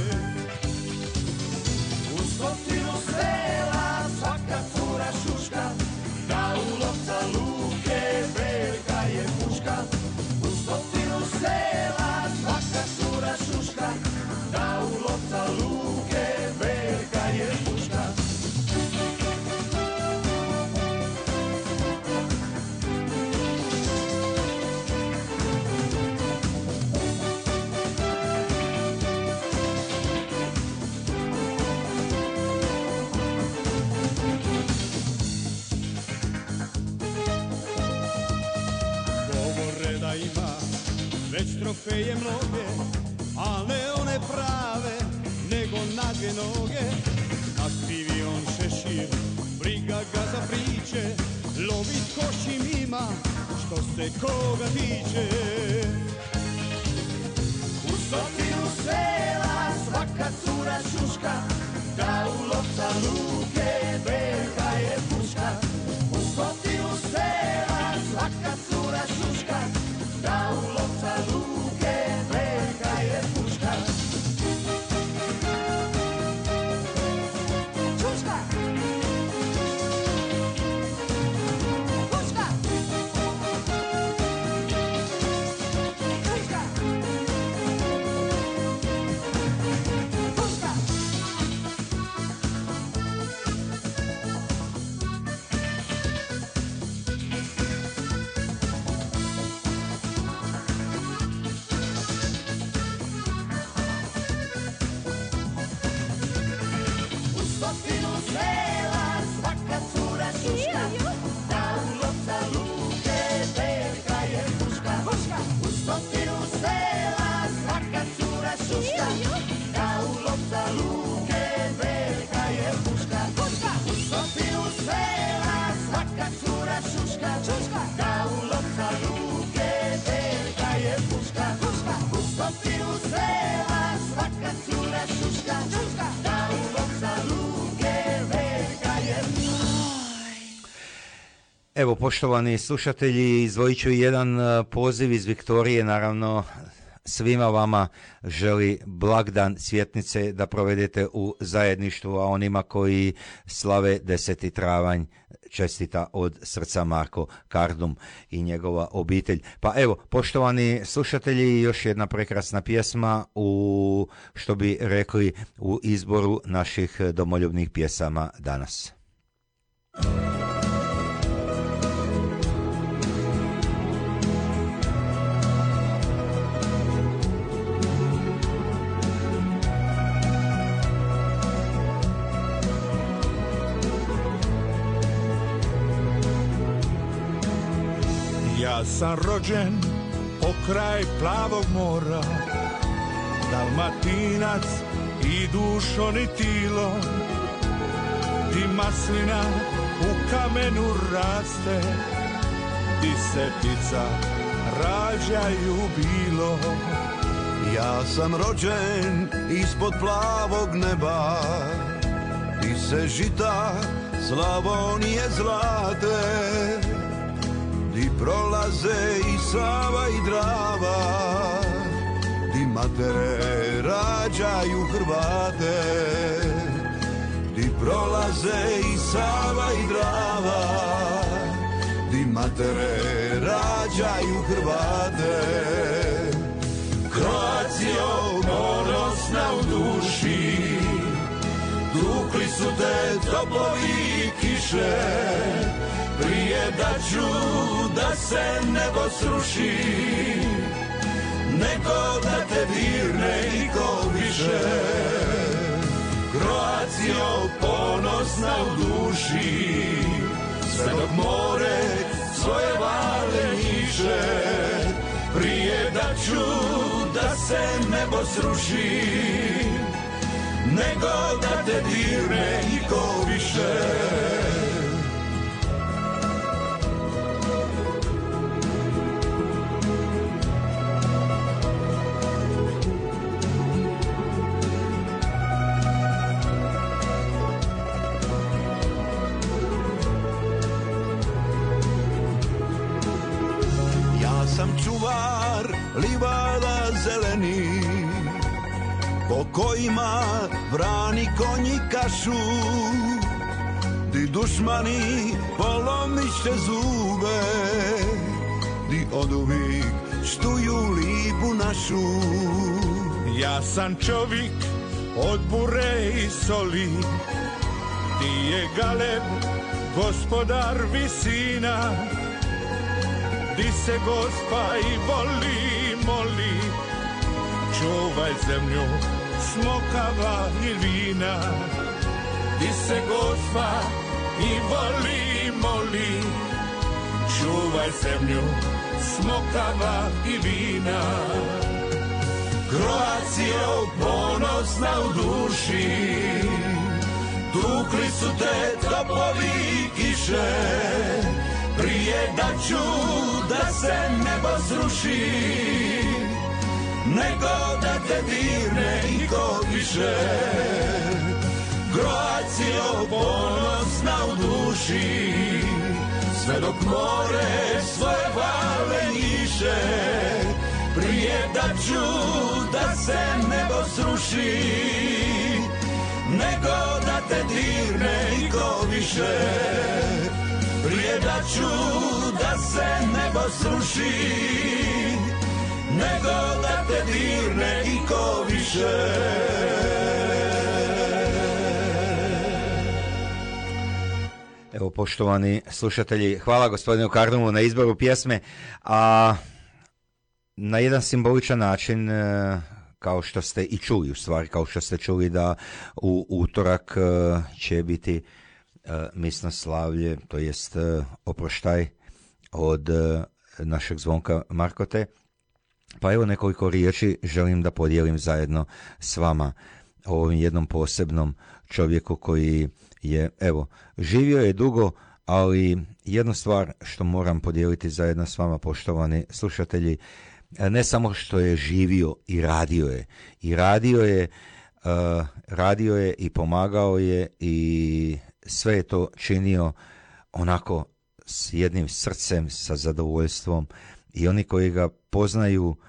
U stotinu sela svaka cura šuška, da u lovca luke velika je puška. U stotinu sela svaka cura šuška, da u lovca luke velika je puška. Govore da ima već trofeje mnoge, a ne one prave, nego nage noge. Nakrivi on šešir, briga ga za priče, lovit košim ima, što se koga tiče. U stotinu sela svaka cura šuška, da u lovca luke velika je puška. U stotinu sela svaka cura šuška, da u lovca luke velika je puška. Evo, poštovani slušatelji, izdvojit ću jedan poziv iz Viktorije, naravno svima vama želi blagdan Cvjetnice da provedete u zajedništvu, a onima koji slave deseti travanj čestita od srca Marko Kardum i njegova obitelj. Pa evo, poštovani slušatelji, još jedna prekrasna pjesma u, što bi rekli, u izboru naših domoljubnih pjesama danas. Ja sam rođen pokraj plavog mora, Dalmatinac i dušom i tilom, di maslina u kamenu raste, di se ptica rađaju bilo. Ja sam rođen ispod plavog neba, di se žita Slavonije zlate, di prolaze i Sava i Drava, di matere rađaju Hrvate, di prolaze i Sava i Drava, di matere rađaju Hrvate. Kroacijo ponosna u duši, tukli su te toplovi kiše, prije da ću da se nebo sruši, nego da te dirne iko više. Kroacijo ponosna u duši, sve dok more svoje vale njiše, prije da ću da se nebo sruši, nego da te dirne iko više. Čuvar livada zeleni, po kojima vrani konji kašu, di dušmani polomiše zube, di oduvijek štuju lipu našu. Ja sam čovjek od bure i soli, di je Galeb gospodar visina, di se Gospa i voli, moli, čuvaj zemlju smokava i vina. Di se Gospa i voli, moli, čuvaj zemlju smokava i vina. Kroacijo ponosna u duši, tukli su te topovi i kiše, prije da ću da se nebo sruši, nego da te dirne iko više. Kroacijo ponosna u duši, sve dok more svoje vale njiše, prije da ću da se nebo sruši, nego da te dirne iko više. Prije da ću da se nebo sruši, nego da te dirne iko više. Evo, poštovani slušatelji, hvala gospodinu Kardumu na izboru pjesme, a na jedan simboličan način, kao što ste i čuli, u stvari kao što ste čuli da u utorak će biti misno slavlje, to jest oproštaj od našeg Zvonka Markote. Pa evo nekoliko riječi želim da podijelim zajedno s vama o ovom jednom posebnom čovjeku koji je, evo, živio je dugo, ali jednu stvar što moram podijeliti zajedno s vama, poštovani slušatelji, ne samo što je živio, i radio je. I radio je, uh, radio je i pomagao je i sve je to činio onako s jednim srcem, sa zadovoljstvom i oni koji ga poznaju uh,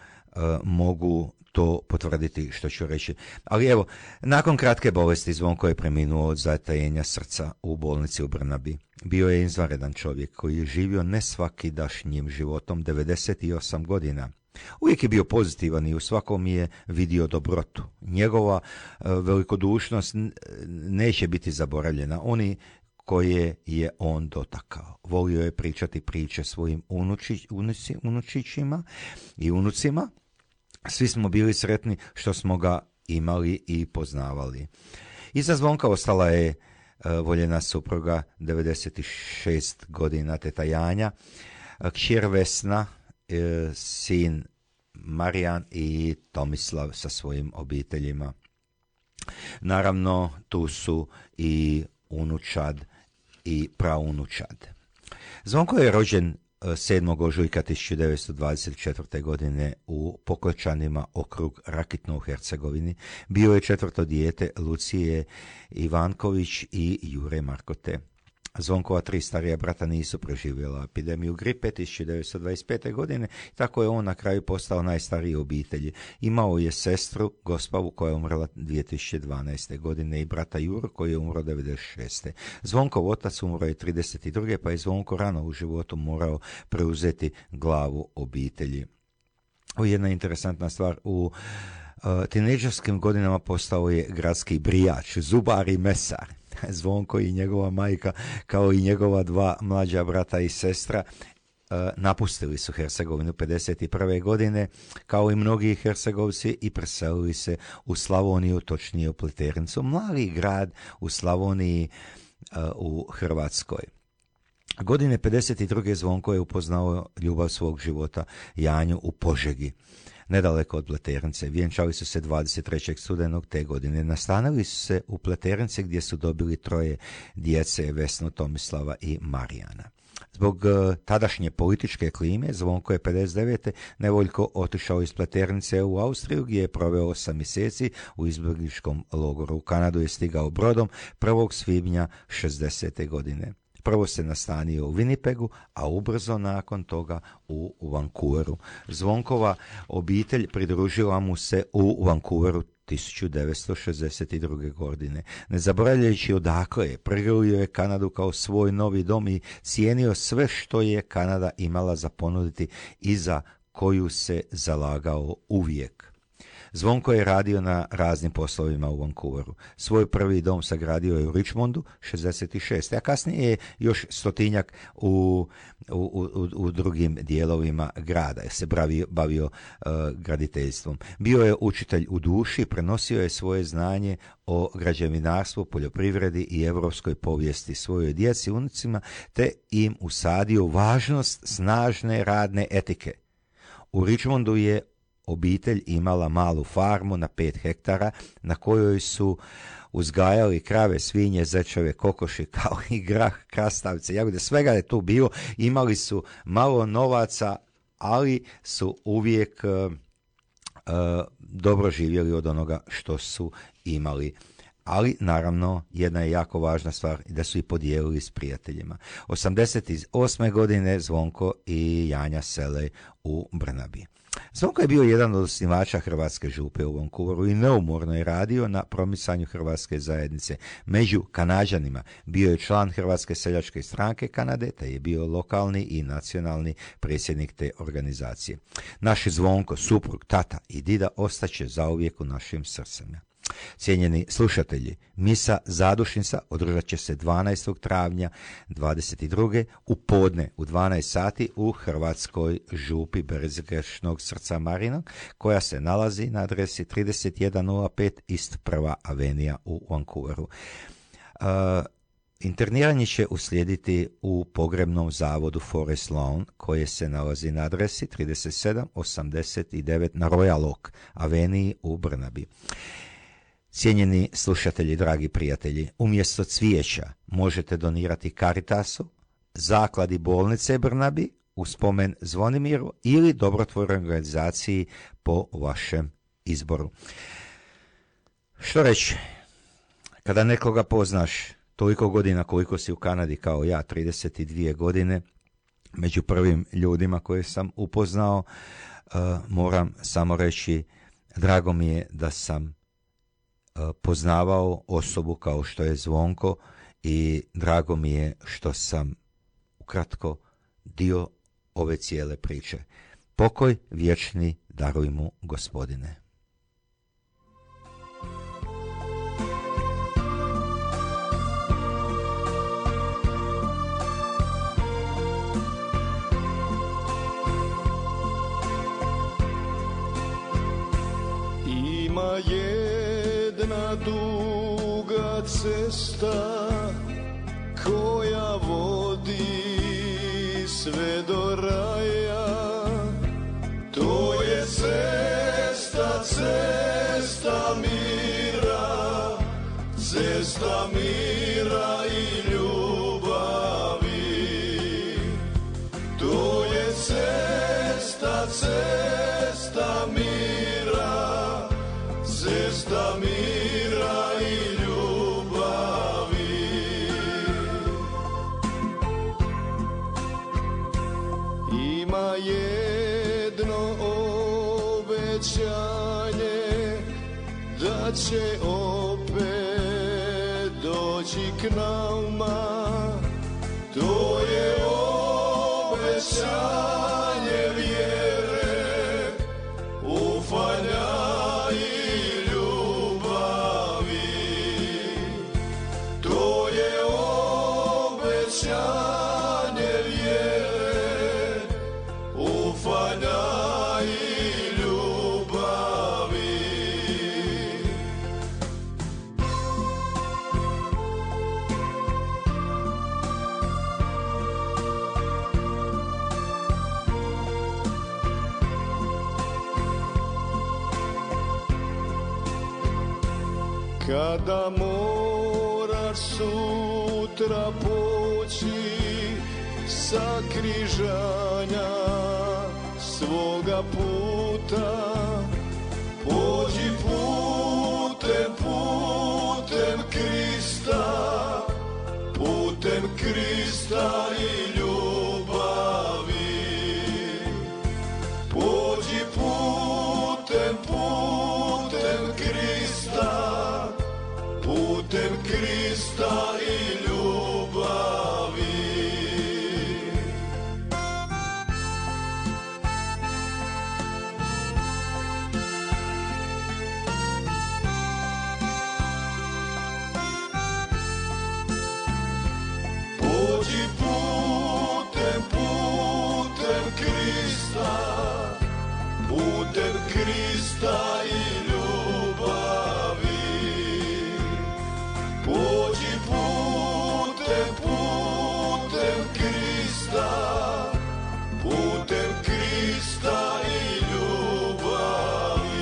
mogu to potvrditi što ću reći. Ali evo, nakon kratke bolesti Zvonko je preminuo od zatajenja srca u bolnici u Brnabi. Bio je izvanredan čovjek koji je živio ne svakidašnjim životom devedeset osam godina. Uvijek je bio pozitivan i u svakom je vidio dobrotu. Njegova uh, velikodušnost neće biti zaboravljena. Oni koje je on dotakao. Volio je pričati priče svojim unuči, unuci, unučićima i unucima. Svi smo bili sretni što smo ga imali i poznavali. Iza Zvonka ostala je uh, voljena supruga, devedeset šest godina, teta Janja, kćer Vesna, uh, sin Marijan i Tomislav sa svojim obiteljima. Naravno, tu su i unučad i praunučad. Zvonko je rođen sedmog ožujka tisuću devetsto dvadeset četvrte. godine u Poklečanima, okrug Rakitno u Hercegovini. Bio je četvrto dijete Lucije Ivanković i Jure Markote. Zvonkova tri starija brata nisu preživjela epidemiju gripe tisuću devetsto dvadeset pete. godine, tako je on na kraju postao najstariji u obitelji. Imao je sestru Gospavu koja je umrla dvije tisuće dvanaeste. godine i brata Juru koji je umro devedeset šeste. Zvonkov otac umro je trideset druge. pa je Zvonko rano u životu morao preuzeti glavu obitelji. Ovo je jedna interesantna stvar. U uh, tinejdžerskim godinama postao je gradski brijač, zubar i mesar. Zvonko i njegova majka, kao i njegova dva mlađa brata i sestra, napustili su Hercegovinu pedeset prve. godine, kao i mnogi Hercegovci, i preselili se u Slavoniju, točnije u Pleternicu, mali grad u Slavoniji u Hrvatskoj. Godine pedeset druge. Zvonko je upoznao ljubav svog života, Janju, u Požegi, nedaleko od Pleternice. Vjenčali su se dvadeset trećeg studenog te godine. Nastanili su se u Pleternici gdje su dobili troje djece, Vesnu, Tomislava i Marijana. Zbog uh, tadašnje političke klime, Zvonko je pedeset devete. nevoljko otišao iz Pleternice u Austriju, gdje je proveo osam mjeseci u izbjegličkom logoru. U Kanadu je stigao brodom prvog svibnja šezdesete. godine. Prvo se nastanio u Winnipegu, a ubrzo nakon toga u Vancouveru. Zvonkova obitelj pridružila mu se u Vancouveru tisuću devetsto šezdeset druge. godine. Ne zaboravljajući odakle je, pregrlio je Kanadu kao svoj novi dom i cijenio sve što je Kanada imala za ponuditi i za koju se zalagao uvijek. Zvonko je radio na raznim poslovima u Vancouveru. Svoj prvi dom sagradio je u Richmondu šezdeset šeste. a kasnije je još stotinjak u, u, u, u drugim dijelovima grada. Se bavio, bavio uh, graditeljstvom. Bio je učitelj u duši, prenosio je svoje znanje o građevinarstvu, poljoprivredi i europskoj povijesti svojoj djeci i unucima, te im usadio važnost snažne radne etike. U Richmondu je obitelj imala malu farmu na pet hektara na kojoj su uzgajali krave, svinje, zečeve, kokoši, kao i grah, krastavce, jagode, svega je tu bilo. Imali su malo novaca, ali su uvijek uh, uh, dobro živjeli od onoga što su imali. Ali, naravno, jedna je jako važna stvar da su i podijelili s prijateljima. osamdeset osme. godine Zvonko i Janja sele u Brnabi. Zvonko je bio jedan od osnivača Hrvatske župe u Vancouveru i neumorno je radio na promicanju Hrvatske zajednice među Kanađanima. Bio je član Hrvatske seljačke stranke Kanade, te je bio lokalni i nacionalni predsjednik te organizacije. Naš Zvonko, suprug, tata i dida ostaće zauvijek u našim srcima. Cijenjeni slušatelji, misa zadušnica održat će se dvanaestog travnja dvadeset druge. u podne u dvanaest sati u Hrvatskoj župi Bezgrešnog srca Marina, koja se nalazi na adresi trideset jedan nula pet East Prva avenija u Vancouveru. Uh, Interniranje će uslijediti u pogrebnom zavodu Forest Lawn, koje se nalazi na adresi trideset sedam osamdeset devet na Royal Oak aveniji u Brnabi. Cijenjeni slušatelji, dragi prijatelji, umjesto cvijeća možete donirati Caritasu, zakladi bolnice Brnabi u spomen Zvonimiru ili dobrotvornoj organizaciji po vašem izboru. Što reći? Kada nekoga poznaš, toliko godina koliko si u Kanadi kao ja, trideset dvije godine, među prvim ljudima koje sam upoznao, uh, moram samo reći, drago mi je da sam uh, poznavao osobu kao što je Zvonko i drago mi je što sam ukratko dio ove cijele priče. Pokoj vječni daruj mu, Gospodine. Ima jedna duga cesta koja vodi sve do raja, to je cesta, cesta mira, cesta mira i ljubavi. To je cesta, cesta mira, cesta mira i ljubavi. Ima jedno obećanje da će opet doći k nama. To je obećanje vjere, ufanja i ljubavi. To je obećanje vjere, ufanja i ljubavi. Kada moraš sutra poći sa križanja svoga puta, pođi putem, putem Krista, putem Krista i ljubavi. Pođi putem, putem Krista, putem Krista i ljubavi. Pođi putem, putem Krista, putem Krista i ljubavi. Pođi putem, putem Krista, putem Krista i ljubavi.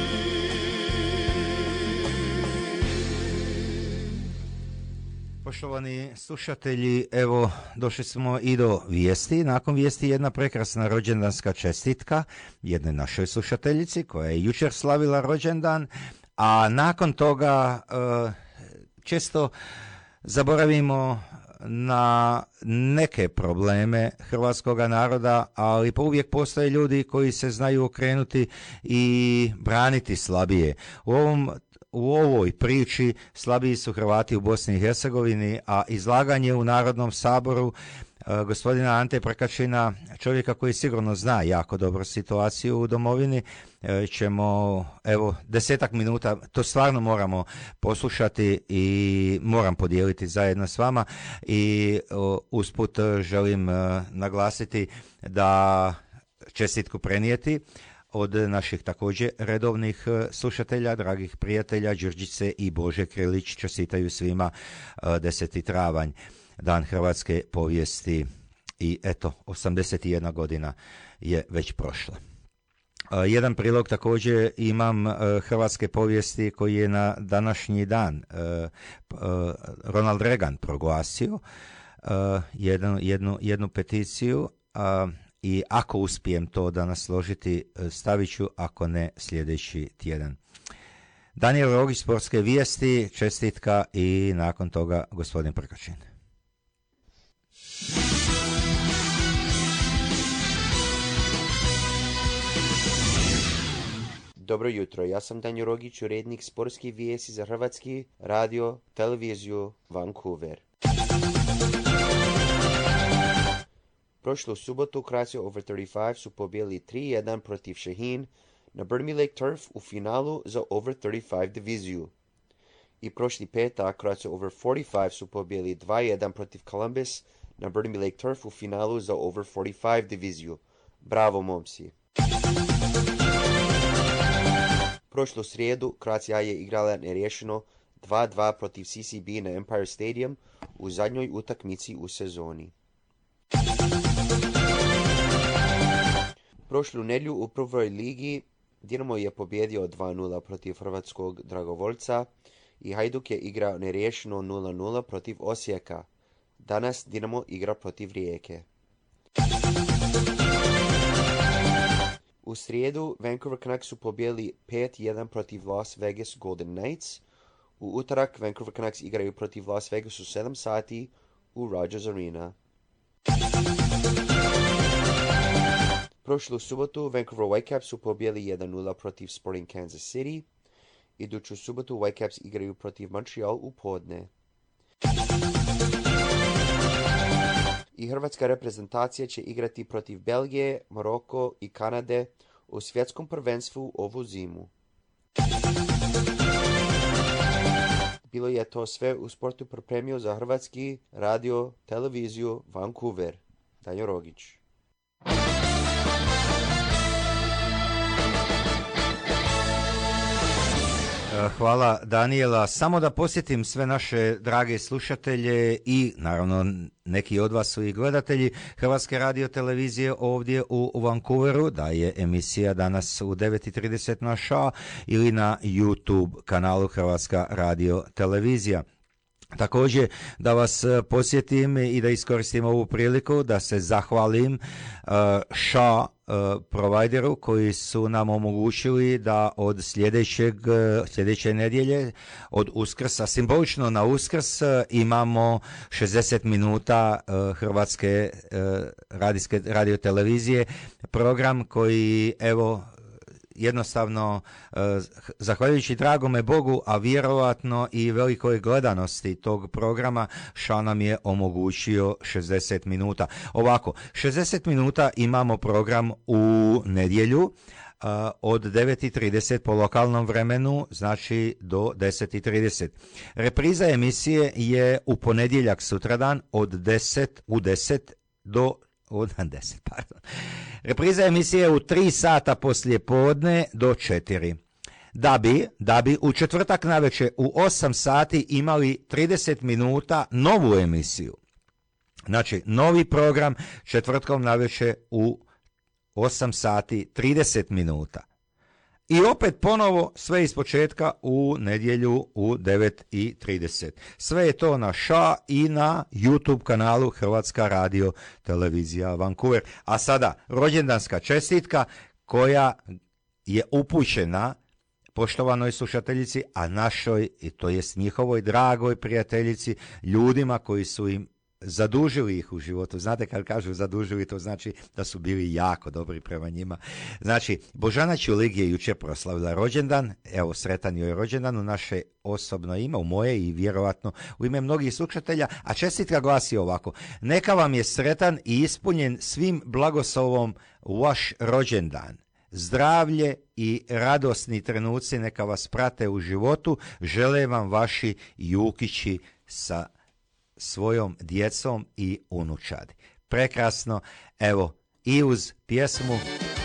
Poštovani slušatelji, evo došli smo i do vijesti. Nakon vijesti jedna prekrasna rođendanska čestitka jedne našoj slušateljici koja je jučer slavila rođendan, a nakon toga e, često zaboravimo na neke probleme hrvatskoga naroda, ali pa uvijek postoje ljudi koji se znaju okrenuti i braniti slabije. U ovom U ovoj priči slabiji su Hrvati u Bosni i Hercegovini, a izlaganje u Narodnom saboru e, gospodina Ante Prkačina, čovjeka koji sigurno zna jako dobro situaciju u domovini, e, ćemo evo desetak minuta, to stvarno moramo poslušati i moram podijeliti zajedno s vama i o, usput želim e, naglasiti da čestitku prenijeti od naših također redovnih slušatelja, dragih prijatelja Đurđice i Bože Krilić. Čestitaju svima deseti travanj, dan hrvatske povijesti, i eto, osamdeset jedna godina je već prošla. Jedan prilog također imam hrvatske povijesti koji je na današnji dan Ronald Reagan proglasio jednu, jednu, jednu peticiju, i ako uspijem to danas složiti, stavit ću, ako ne, sljedeći tjedan. Danijel Rogić, sportske vijesti, čestitka i nakon toga gospodin Prkačin. Dobro jutro, ja sam Danijel Rogić, urednik sportskih vijesti za Hrvatski radio, televiziju Vancouver. Prošlu subotu Croatia Over trideset pet su pobijeli tri jedan protiv Šahin na Burnaby Lake Turf u finalu za Over trideset pet diviziju. I prošli petak Croatia Over četrdeset pet su pobijeli dva jedan protiv Columbus na Burnaby Lake Turf u finalu za Over četrdeset pet diviziju. Bravo, momci! Prošlu srijedu Croatia je igrala neriješeno dva dva protiv C C B na Empire Stadium u zadnjoj utakmici u sezoni. Prošlu nedjelju u prvoj ligi Dinamo je pobjedio dva nula protiv hrvatskog Dragovoljca i Hajduk je igrao neriješeno nula nula protiv Osijeka. Danas Dinamo igra protiv Rijeke. U srijedu Vancouver Canucks su pobijeli pet jedan protiv Las Vegas Golden Knights. U utorak Vancouver Canucks igraju protiv Las Vegas u sedam sati u Rogers Arena. Prošlu subotu Vancouver Whitecaps su pobijeli jedan nula protiv Sporting Kansas City. Iduću subotu Whitecaps igraju protiv Montreal u podne. I hrvatska reprezentacija će igrati protiv Belgije, Maroko i Kanade u svjetskom prvenstvu ovu zimu. Bilo je to sve u sportu pripremio za Hrvatski radio, televiziju Vancouver. Danijel Rogić. Hvala Danijela. Samo da posjetim sve naše drage slušatelje i naravno neki od vas su i gledatelji Hrvatske radio televizije ovdje u Vancouveru, da je emisija danas u devet i trideset na Ša ili na YouTube kanalu Hrvatska radio televizija. Također da vas posjetim i da iskoristim ovu priliku da se zahvalim uh, Ša uh, provideru koji su nam omogućili da od sljedećeg, sljedeće nedjelje, od Uskrsa, simbolično na Uskrs, imamo šezdeset minuta uh, Hrvatske uh, radijske radiotelevizije, program koji evo jednostavno, zahvaljujući dragome Bogu, a vjerojatno i velikoj gledanosti tog programa, Ša nam je omogućio šezdeset minuta. Ovako, šezdeset minuta imamo program u nedjelju od devet i trideset po lokalnom vremenu, znači do deset i trideset. Repriza emisije je u ponedjeljak sutradan od deset u deset do od deset, pardon. Repriza emisije u tri sata poslije podne do četiri. Da bi, da bi u četvrtak navečer u osam sati imali trideset minuta novu emisiju. Znači, novi program četvrtkom navečer u osam sati trideset minuta. I opet ponovo sve iz početka u nedjelju u devet i trideset. Sve je to na Ša i na YouTube kanalu Hrvatska radio televizija Vancouver. A sada rođendanska čestitka koja je upućena poštovanoj slušateljici, a našoj, i to jest njihovoj dragoj prijateljici, ljudima koji su im zadužili ih u životu. Znate kad kažu zadužili, to znači da su bili jako dobri prema njima. Znači, Božana Čulig je jučer proslavila rođendan, evo sretan joj rođendan u naše osobno ime, u moje i vjerovatno u ime mnogih slušatelja, a čestitka glasi ovako: neka vam je sretan i ispunjen svim blagoslovom vaš rođendan. Zdravlje i radosni trenuci neka vas prate u životu, žele vam vaši Jukići sa svojom djecom i unučadi. Prekrasno, evo, i uz pjesmu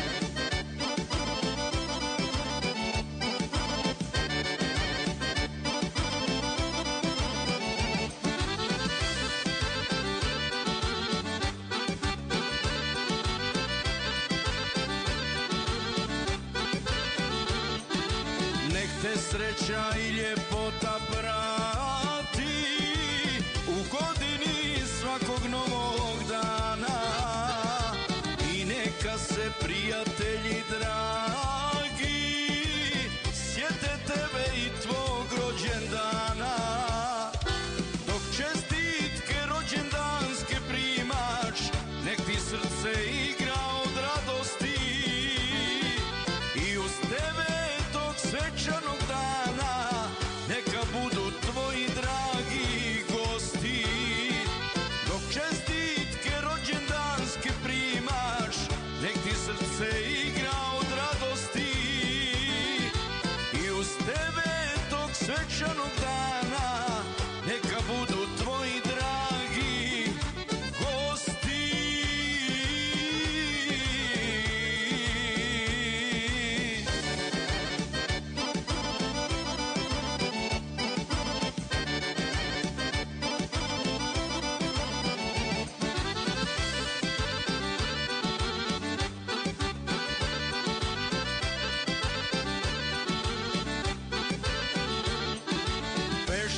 nek te sreća i ljepota prati u godini svakog novog dana i neka se prijatelji dragi sjete tebe i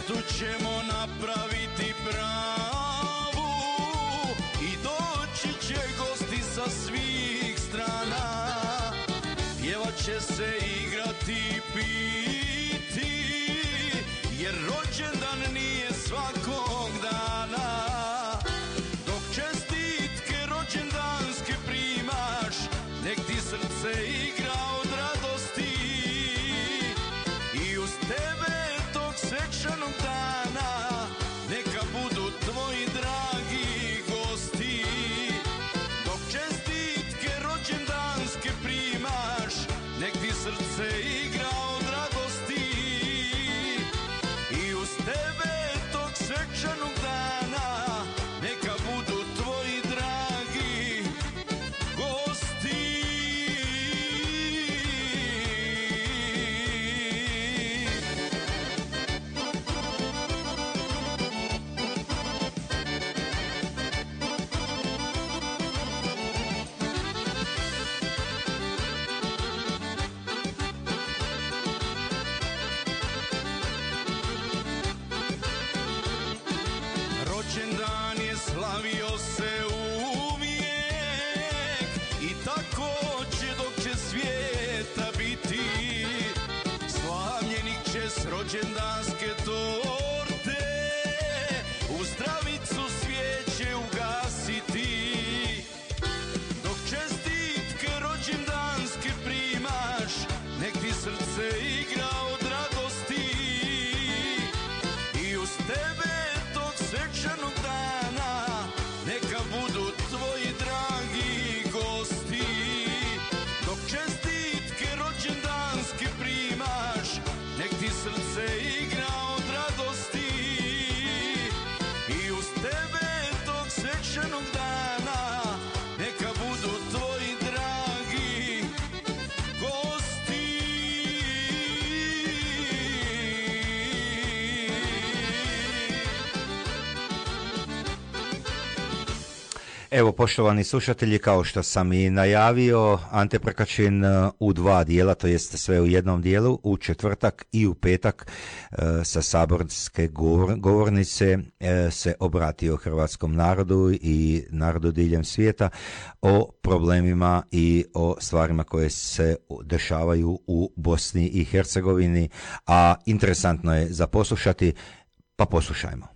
cestu ćemo napraviti pravu i doći će gosti sa svih strana. Pjevat će se, igrati, piti, jer rođendan nije svakog dana. Dok čestitke rođendanske primaš, nek ti srce igra od radosti i uz tebe tog svečanog dana neka budu tvoji dragi gosti. Dok čestitke rođendanske primaš, nek ti srce igra od radosti i uz tebe tog svečanog dana neka budu tvoji dragi gosti. Rođendan je slavio se uvijek i tako će dok će svijeta biti. Slavljenik će s rođendanske torte u zdravicu svijeće ugasiti. Dok čestitke rođendanske primaš, nek ti srce igra od radosti i uz tebe tog svečanog dana neka budu tvoji dragi gosti. Dok čestitke rođendanske primaš, nek ti srce igra od radosti i uz tebe tog svečanog dana neka budu tvoji dragi gosti. Evo, poštovani slušatelji, kao što sam i najavio, Ante Prkačin u dva dijela, to jest sve u jednom dijelu, u četvrtak i u petak sa saborske govornice se obratio hrvatskom narodu i narodu diljem svijeta o problemima i o stvarima koje se dešavaju u Bosni i Hercegovini, a interesantno je za poslušati, pa poslušajmo.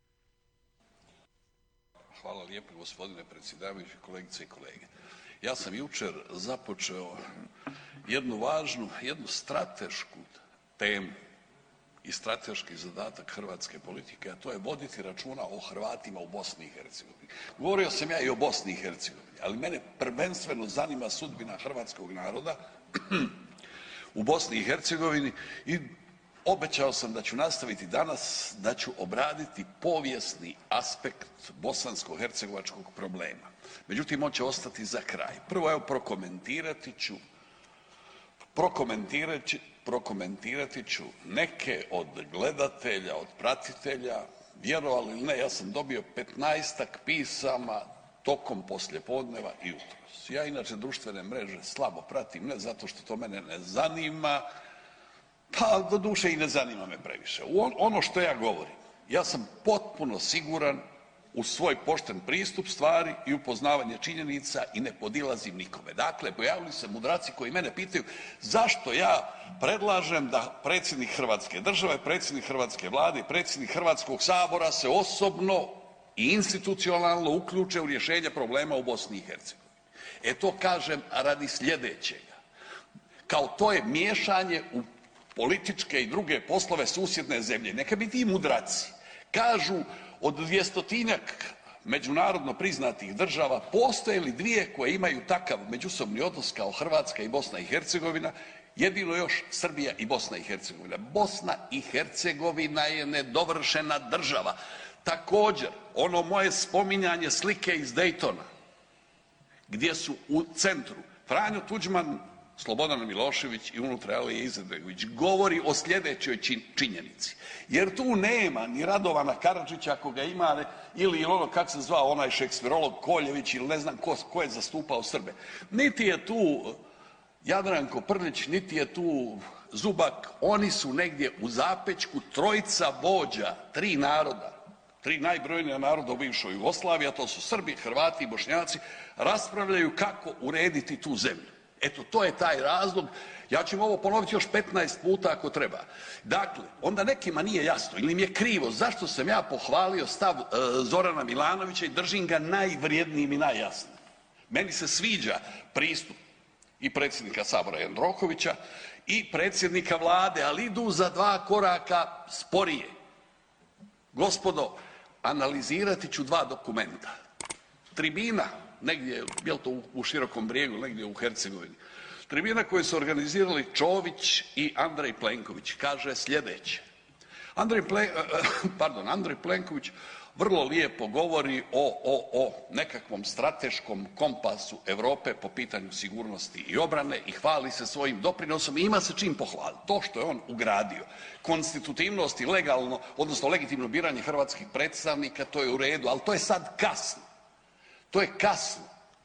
Hvala lijepo, gospodine predsjedavajući, kolegice i kolege. Ja sam jučer započeo jednu važnu, jednu stratešku temu i strateški zadatak hrvatske politike, a to je voditi računa o Hrvatima u Bosni i Hercegovini. Govorio sam ja i o Bosni i Hercegovini, ali mene prvenstveno zanima sudbina hrvatskog naroda u Bosni i Hercegovini i obećao sam da ću nastaviti danas, da ću obraditi povijesni aspekt bosansko-hercegovačkog problema. Međutim, on će ostati za kraj. Prvo, evo, prokomentirati ću, prokomentirati, prokomentirati ću neke od gledatelja, od pratitelja, vjerovali ili ne, ja sam dobio petnaestak pisama tokom poslijepodneva i jutros. Ja inače društvene mreže slabo pratim, ne zato što to mene ne zanima, pa doduše i ne zanima me previše. Ono što ja govorim, ja sam potpuno siguran u svoj pošten pristup stvari i upoznavanje činjenica i ne podilazim nikome. Dakle, pojavili se mudraci koji mene pitaju zašto ja predlažem da predsjednik Hrvatske države, predsjednik Hrvatske vlade i predsjednik Hrvatskog sabora se osobno i institucionalno uključe u rješenje problema u Bosni i Hercegovini. E to kažem radi sljedećega. Kao to je miješanje u političke i druge poslove susjedne zemlje. Neka bi ti mudraci kažu od dvjestotinjak međunarodno priznatih država postoje li dvije koje imaju takav međusobni odnos kao Hrvatska i Bosna i Hercegovina, jedino još Srbija i Bosna i Hercegovina. Bosna i Hercegovina je nedovršena država. Također, ono moje spominjanje slike iz Daytona, gdje su u centru Franjo Tuđman, Slobodan Milošević i unutra Alija Izetbegović, govori o sljedećoj činjenici. Jer tu nema ni Radovana Karadžića, ako ga ima, ili ono, kako se zvao, onaj šekspirolog Koljević, ili ne znam ko, ko je zastupao Srbe. Niti je tu Jadranko Prljić, niti je tu Zubak, oni su negdje u zapećku trojica vođa, tri naroda, tri najbrojnija naroda u bivšoj Jugoslaviji, a to su Srbi, Hrvati i Bošnjaci, raspravljaju kako urediti tu zemlju. Eto, to je taj razlog. Ja ću im ovo ponoviti još petnaest puta ako treba. Dakle, onda nekima nije jasno ili im je krivo zašto sam ja pohvalio stav e, Zorana Milanovića i držim ga najvrijednijim i najjasnijim. Meni se sviđa pristup i predsjednika Sabora Jandrokovića i predsjednika Vlade, ali idu za dva koraka sporije. Gospodo, analizirati ću dva dokumenta. Tribina, negdje, je li to u Širokom Brijegu, negdje u Hercegovini, tribina koju su organizirali Čović i Andrej Plenković, kaže sljedeće. Andrej, Ple, pardon, Andrej Plenković vrlo lijepo govori o, o, o nekakvom strateškom kompasu Europe po pitanju sigurnosti i obrane i hvali se svojim doprinosom i ima se čim pohvaliti. To što je on ugradio konstitutivnost i legalno, odnosno legitimno biranje hrvatskih predstavnika, to je u redu, ali to je sad kasno. To je kasno.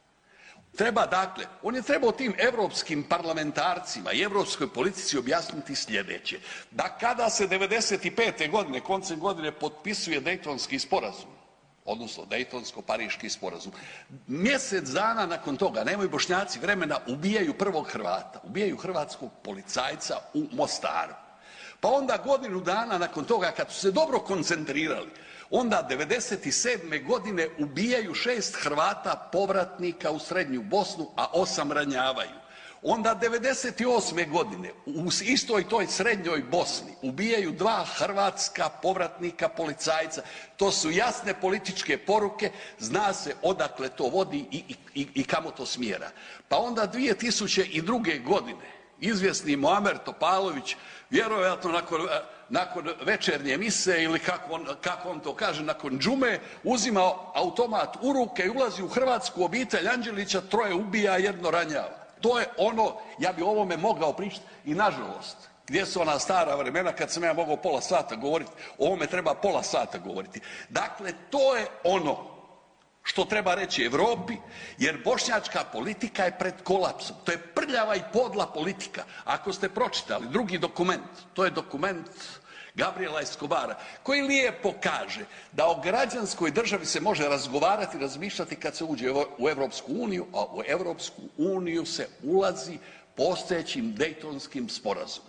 Treba, dakle, on je trebao tim evropskim parlamentarcima i evropskoj politici objasniti sljedeće. Da kada se devedeset pete godine, koncem godine, potpisuje Dejtonski sporazum, odnosno Dejtonsko-Pariški sporazum, mjesec dana nakon toga, nemaju Bošnjaci vremena, ubijaju prvog Hrvata, ubijaju hrvatskog policajca u Mostaru. Pa onda godinu dana nakon toga, kad su se dobro koncentrirali, onda devedeset sedme godine ubijaju šest Hrvata povratnika u Srednju Bosnu, a osam ranjavaju. Onda devedeset osme godine u istoj toj Srednjoj Bosni ubijaju dva hrvatska povratnika policajca. To su jasne političke poruke, zna se odakle to vodi i, i, i kamo to smjera. Pa onda dvije tisuće druge. godine izvjesni Muamer Topalović, vjerojatno nakon, nakon večernje mise ili kako on, kako on to kaže, nakon džume, uzima automat u ruke i ulazi u hrvatsku obitelj Anđelića, troje ubija, jedno ranjava. To je ono, ja bi o ovome mogao pričati i nažalost, gdje su ona stara vremena kad sam ja mogao pola sata govoriti, o ovome treba pola sata govoriti. Dakle, to je ono što treba reći Europi, jer bošnjačka politika je pred kolapsom. To je prljava i podla politika. Ako ste pročitali drugi dokument, to je dokument Gabriela Escobara, koji lijepo kaže da o građanskoj državi se može razgovarati, razmišljati kad se uđe u Europsku uniju, a u Europsku uniju se ulazi postojećim Dejtonskim sporazumom.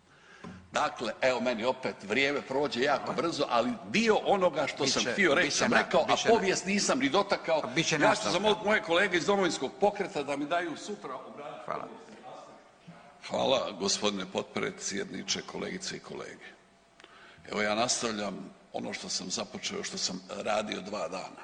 Dakle, evo meni opet vrijeme prođe jako brzo, ali dio onoga što biće, sam htio reći sam rekao, a povijest nisam ni dotakao. Ja ću zamoliti moje kolege iz Domovinskog pokreta da mi daju sutra obratiti. Hvala. Hvala, gospodine potpredsjedniče, kolegice i kolege. Evo ja nastavljam ono što sam započeo, što sam radio dva dana.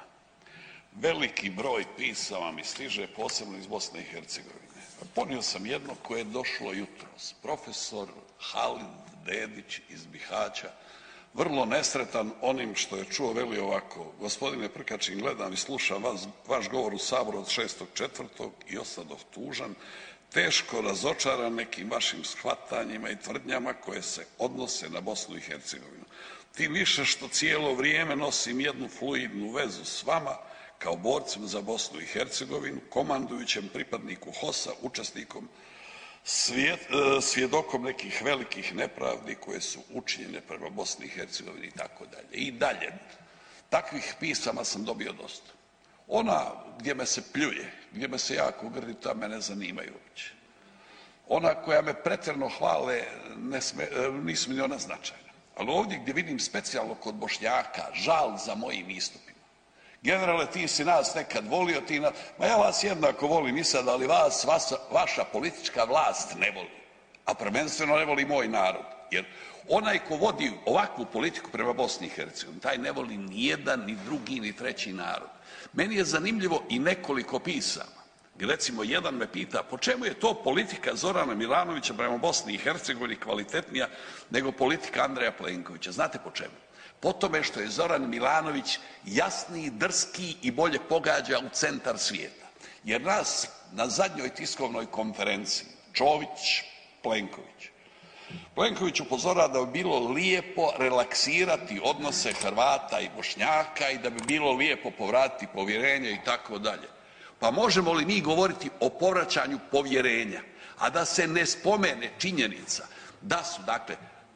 Veliki broj pisama mi stiže, posebno iz Bosne i Hercegovine. Ponio sam jedno koje je došlo jutros. Profesor Halid Dedić iz Bihaća, vrlo nesretan onim što je čuo, veli ovako: gospodine Prkačin, gledam i slušam vas, vaš govor u Saboru od šestog četvrtog i osadov tužan, teško razočaran nekim vašim shvatanjima i tvrdnjama koje se odnose na Bosnu i Hercegovinu. Tim više što cijelo vrijeme nosim jednu fluidnu vezu s vama, kao borcem za Bosnu i Hercegovinu, komandujućem pripadniku H O S-a, učesnikom Svijet, svjedokom nekih velikih nepravdi koje su učinjene prema Bosni i Hercegovini i tako dalje. I dalje, takvih pisama sam dobio dosta. Ona gdje me se pljuje, gdje me se jako grdi, ta me ne zanimaju uopće. Ona koja me pretjerno hvale, ne sme, nisu mi ni ona značajna. Ali ovdje gdje vidim specijalno kod Bošnjaka žal za mojim istupima. Generale, ti si nas nekad volio, ti na... Ma ja vas jednako volim i sad, ali vas, vas, vaša politička vlast ne voli. A prvenstveno ne voli moj narod. Jer onaj ko vodi ovakvu politiku prema Bosni i Hercegovini, taj ne voli ni jedan, ni drugi, ni treći narod. Meni je zanimljivo i nekoliko pisama. Recimo, jedan me pita po čemu je to politika Zorana Milanovića prema Bosni i Hercegovini kvalitetnija nego politika Andreja Plenkovića. Znate po čemu? Po tome što je Zoran Milanović jasniji, drskiji i bolje pogađa u centar svijeta. Jer nas na zadnjoj tiskovnoj konferenciji Čović, Plenković. Plenković upozorava da bi bilo lijepo relaksirati odnose Hrvata i Bošnjaka i da bi bilo lijepo povratiti povjerenje i tako dalje. Pa možemo li mi govoriti o povraćanju povjerenja, a da se ne spomene činjenica da su, dakle,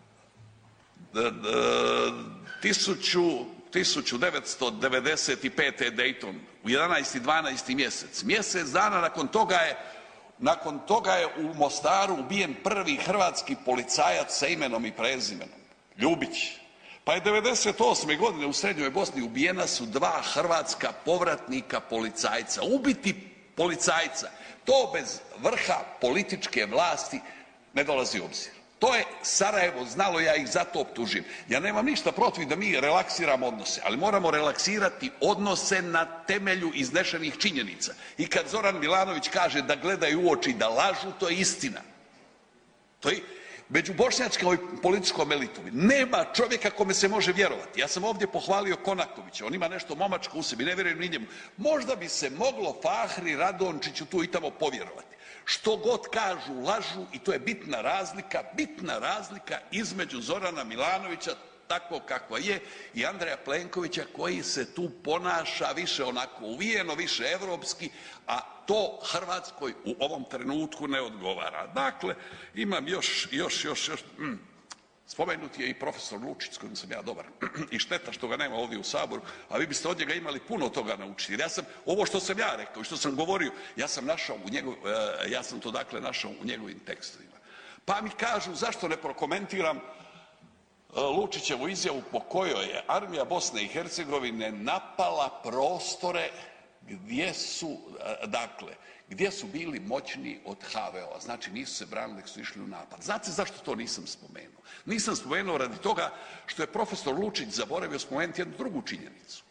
tisuću devetsto devedeset pete. Dayton u jedanaesti dvanaesti mjesec. Mjesec dana nakon toga je nakon toga je u Mostaru ubijen prvi hrvatski policajac sa imenom i prezimenom, Ljubić. Pa je devedeset osme. godine u Srednjoj Bosni ubijena su dva hrvatska povratnika policajca. Ubiti policajca, to bez vrha političke vlasti ne dolazi u obzir. To je Sarajevo znalo, ja ih zato optužim. Ja nemam ništa protiv da mi relaksiramo odnose, ali moramo relaksirati odnose na temelju iznešenih činjenica. I kad Zoran Milanović kaže da gledaju u oči, da lažu, to je istina. To je među bošnjačkom političkom elitom. Nema čovjeka kome se može vjerovati. Ja sam ovdje pohvalio Konakovića, on ima nešto momačko u sebi, ne vjerujem ni njemu. Možda bi se moglo Fahri Radončiću tu i tamo povjerovati. Što god kažu, lažu i to je bitna razlika, bitna razlika između Zorana Milanovića, tako kakva je, i Andreja Plenkovića koji se tu ponaša više onako uvijeno, više evropski, a to Hrvatskoj u ovom trenutku ne odgovara. Dakle, imam još, još, još, još, mm, spomenut je i profesor Lučić s kojim sam ja dobar i šteta što ga nema ovdje u Saboru, a vi biste od njega imali puno toga naučiti. Jer ja sam, ovo što sam ja rekao i što sam govorio, ja sam našao u njegov, ja sam to dakle našao u njegovim tekstovima. Pa mi kažu zašto ne prokomentiram Lučićevu izjavu po kojoj je armija Bosne i Hercegovine napala prostore gdje su, dakle, gdje su bili moćni od ha ve o-a. Znači nisu se branili, nego su išli u napad. Znate zašto to nisam spomenuo? Nisam spomenuo radi toga što je profesor Lučić zaboravio spomenuti jednu drugu činjenicu.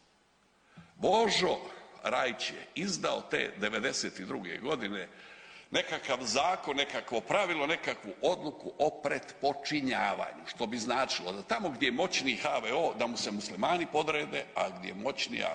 Božo Rajić je izdao te devedeset druge. godine nekakav zakon, nekakvo pravilo, nekakvu odluku o pretpočinjavanju, što bi značilo da tamo gdje je moćni ha ve o, da mu se muslimani podrede, a gdje je moćnija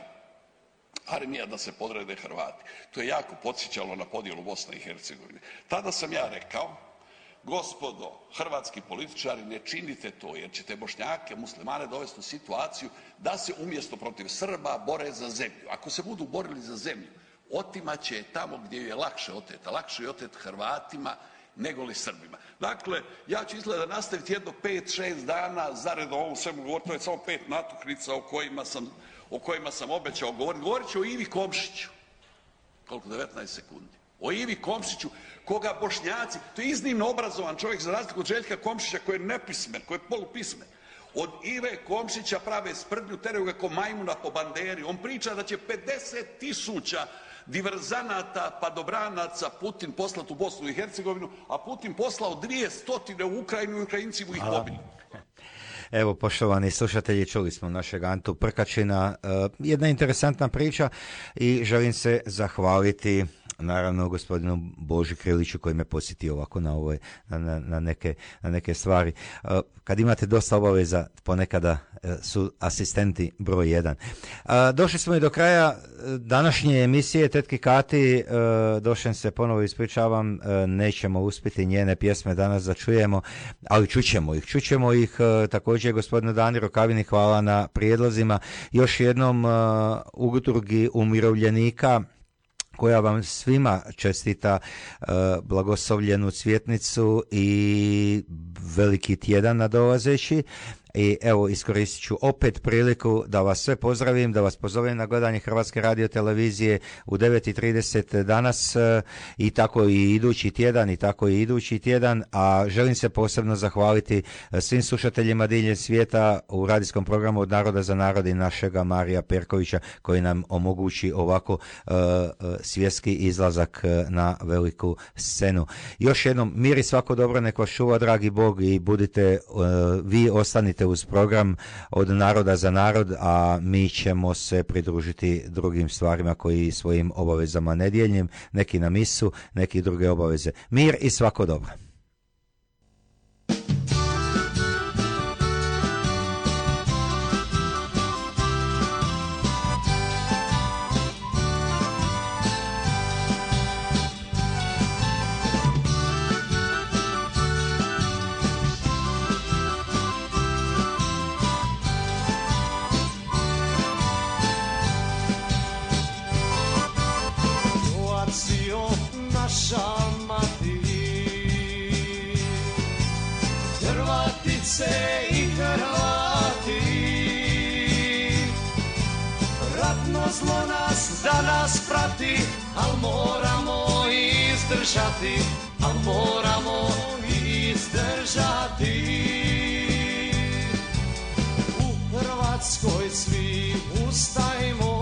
armija da se podrede Hrvati. To je jako podsjećalo na podjelu Bosne i Hercegovine. Tada sam ja rekao, gospodo, hrvatski političari, ne činite to, jer ćete Bošnjake, muslimane dovesti u situaciju da se umjesto protiv Srba bore za zemlju. Ako se budu borili za zemlju, otimaće je tamo gdje je lakše oteta. Lakše je otet Hrvatima nego li Srbima. Dakle, ja ću izgleda nastaviti jedno pet, šest dana zaredom ovom svemu govoriti. To je samo pet natuknica o kojima sam, o kojima sam obećao govoriti. Govorit ću o Ivi Komšiću. Koliko? devetnaest sekundi. O Ivi Komšiću, koga Bošnjaci, to je iznimno obrazovan čovjek za razliku od Željka Komšića koji je nepismen, koji je polupismen. Od Ive Komšića prave sprdnju, teraju ga ko majmuna po banderi. On priča da će pedeset tisuća diverzanata, padobranaca Putin poslati u Bosnu i Hercegovinu, a Putin poslao dvije stotine u Ukrajinu i Ukrajinci mu ih pobili. Evo, poštovani slušatelji, čuli smo našeg Antu Prkačina. Jedna interesantna priča i želim se zahvaliti naravno gospodinu Boži Kriliću koji me posjetio ovako na, ovoj, na, na, neke, na neke stvari. Kad imate dosta obaveza, ponekada su asistenti broj jedan. Došli smo i do kraja današnje emisije Tetki Kati. Došem se ponovo ispričavam, nećemo uspjeti njene pjesme danas da čujemo, ali čućemo ih. Čućemo ih također gospodinu Dani Rokavini, hvala na prijedlozima. Još jednom udrugi umirovljenika koja vam svima čestita uh, blagoslovljenu Cvjetnicu i veliki tjedan nadolazeći. I evo, iskoristit ću opet priliku da vas sve pozdravim, da vas pozovem na gledanje Hrvatske radiotelevizije u devet i trideset danas i tako i idući tjedan i tako i idući tjedan, a želim se posebno zahvaliti svim slušateljima diljem svijeta u radijskom programu Od naroda za narod i našega Marija Perkovića koji nam omogući ovako uh, svjetski izlazak na veliku scenu. Još jednom, mir i svako dobro, nek vas čuva dragi Bog i budite, uh, vi ostanite uz program Od naroda za narod, a mi ćemo se pridružiti drugim stvarima koji svojim obavezama ne dijelim, neki na misu, neki druge obaveze. Mir i svako dobro. Naša mati nas prati, al moramo izdržati, al moramo izdržati. U Hrvatskoj svi ustajmo,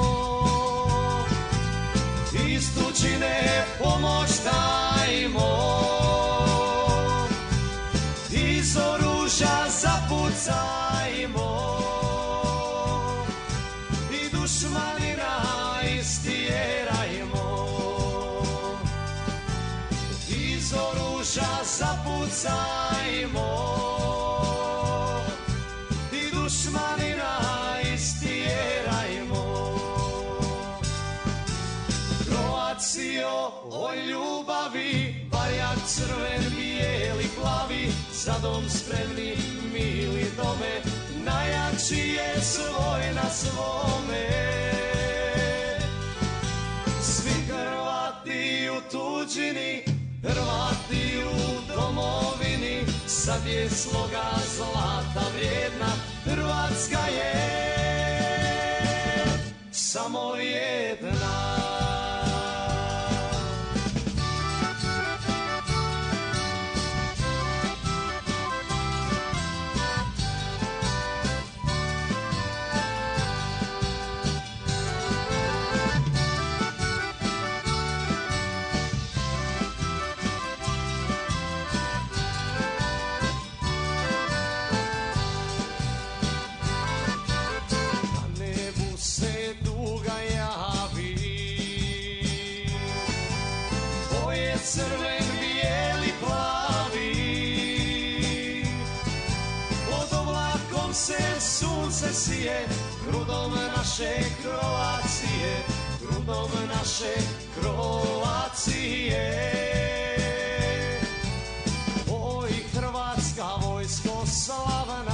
iz tuđine pomoć dajmo, iz oružja zapucajmo i dušmanina istjerajmo, iz oružja zapucajmo i dušmanina istjerajmo. Croatio, o ljubavi, barjak crven, bijeli, plavi, za dom spremni, mili dome, najjači je svoj na svome. Svi Hrvati u tuđini, Hrvati u domovini, sad je sloga zlata vrijedna, Hrvatska je samo jedna. Crven, bijeli, plavi, pod oblakom se sunce sije, grudom naše Kroacije, grudom naše Kroacije. Oj, Hrvatska vojsko slavna,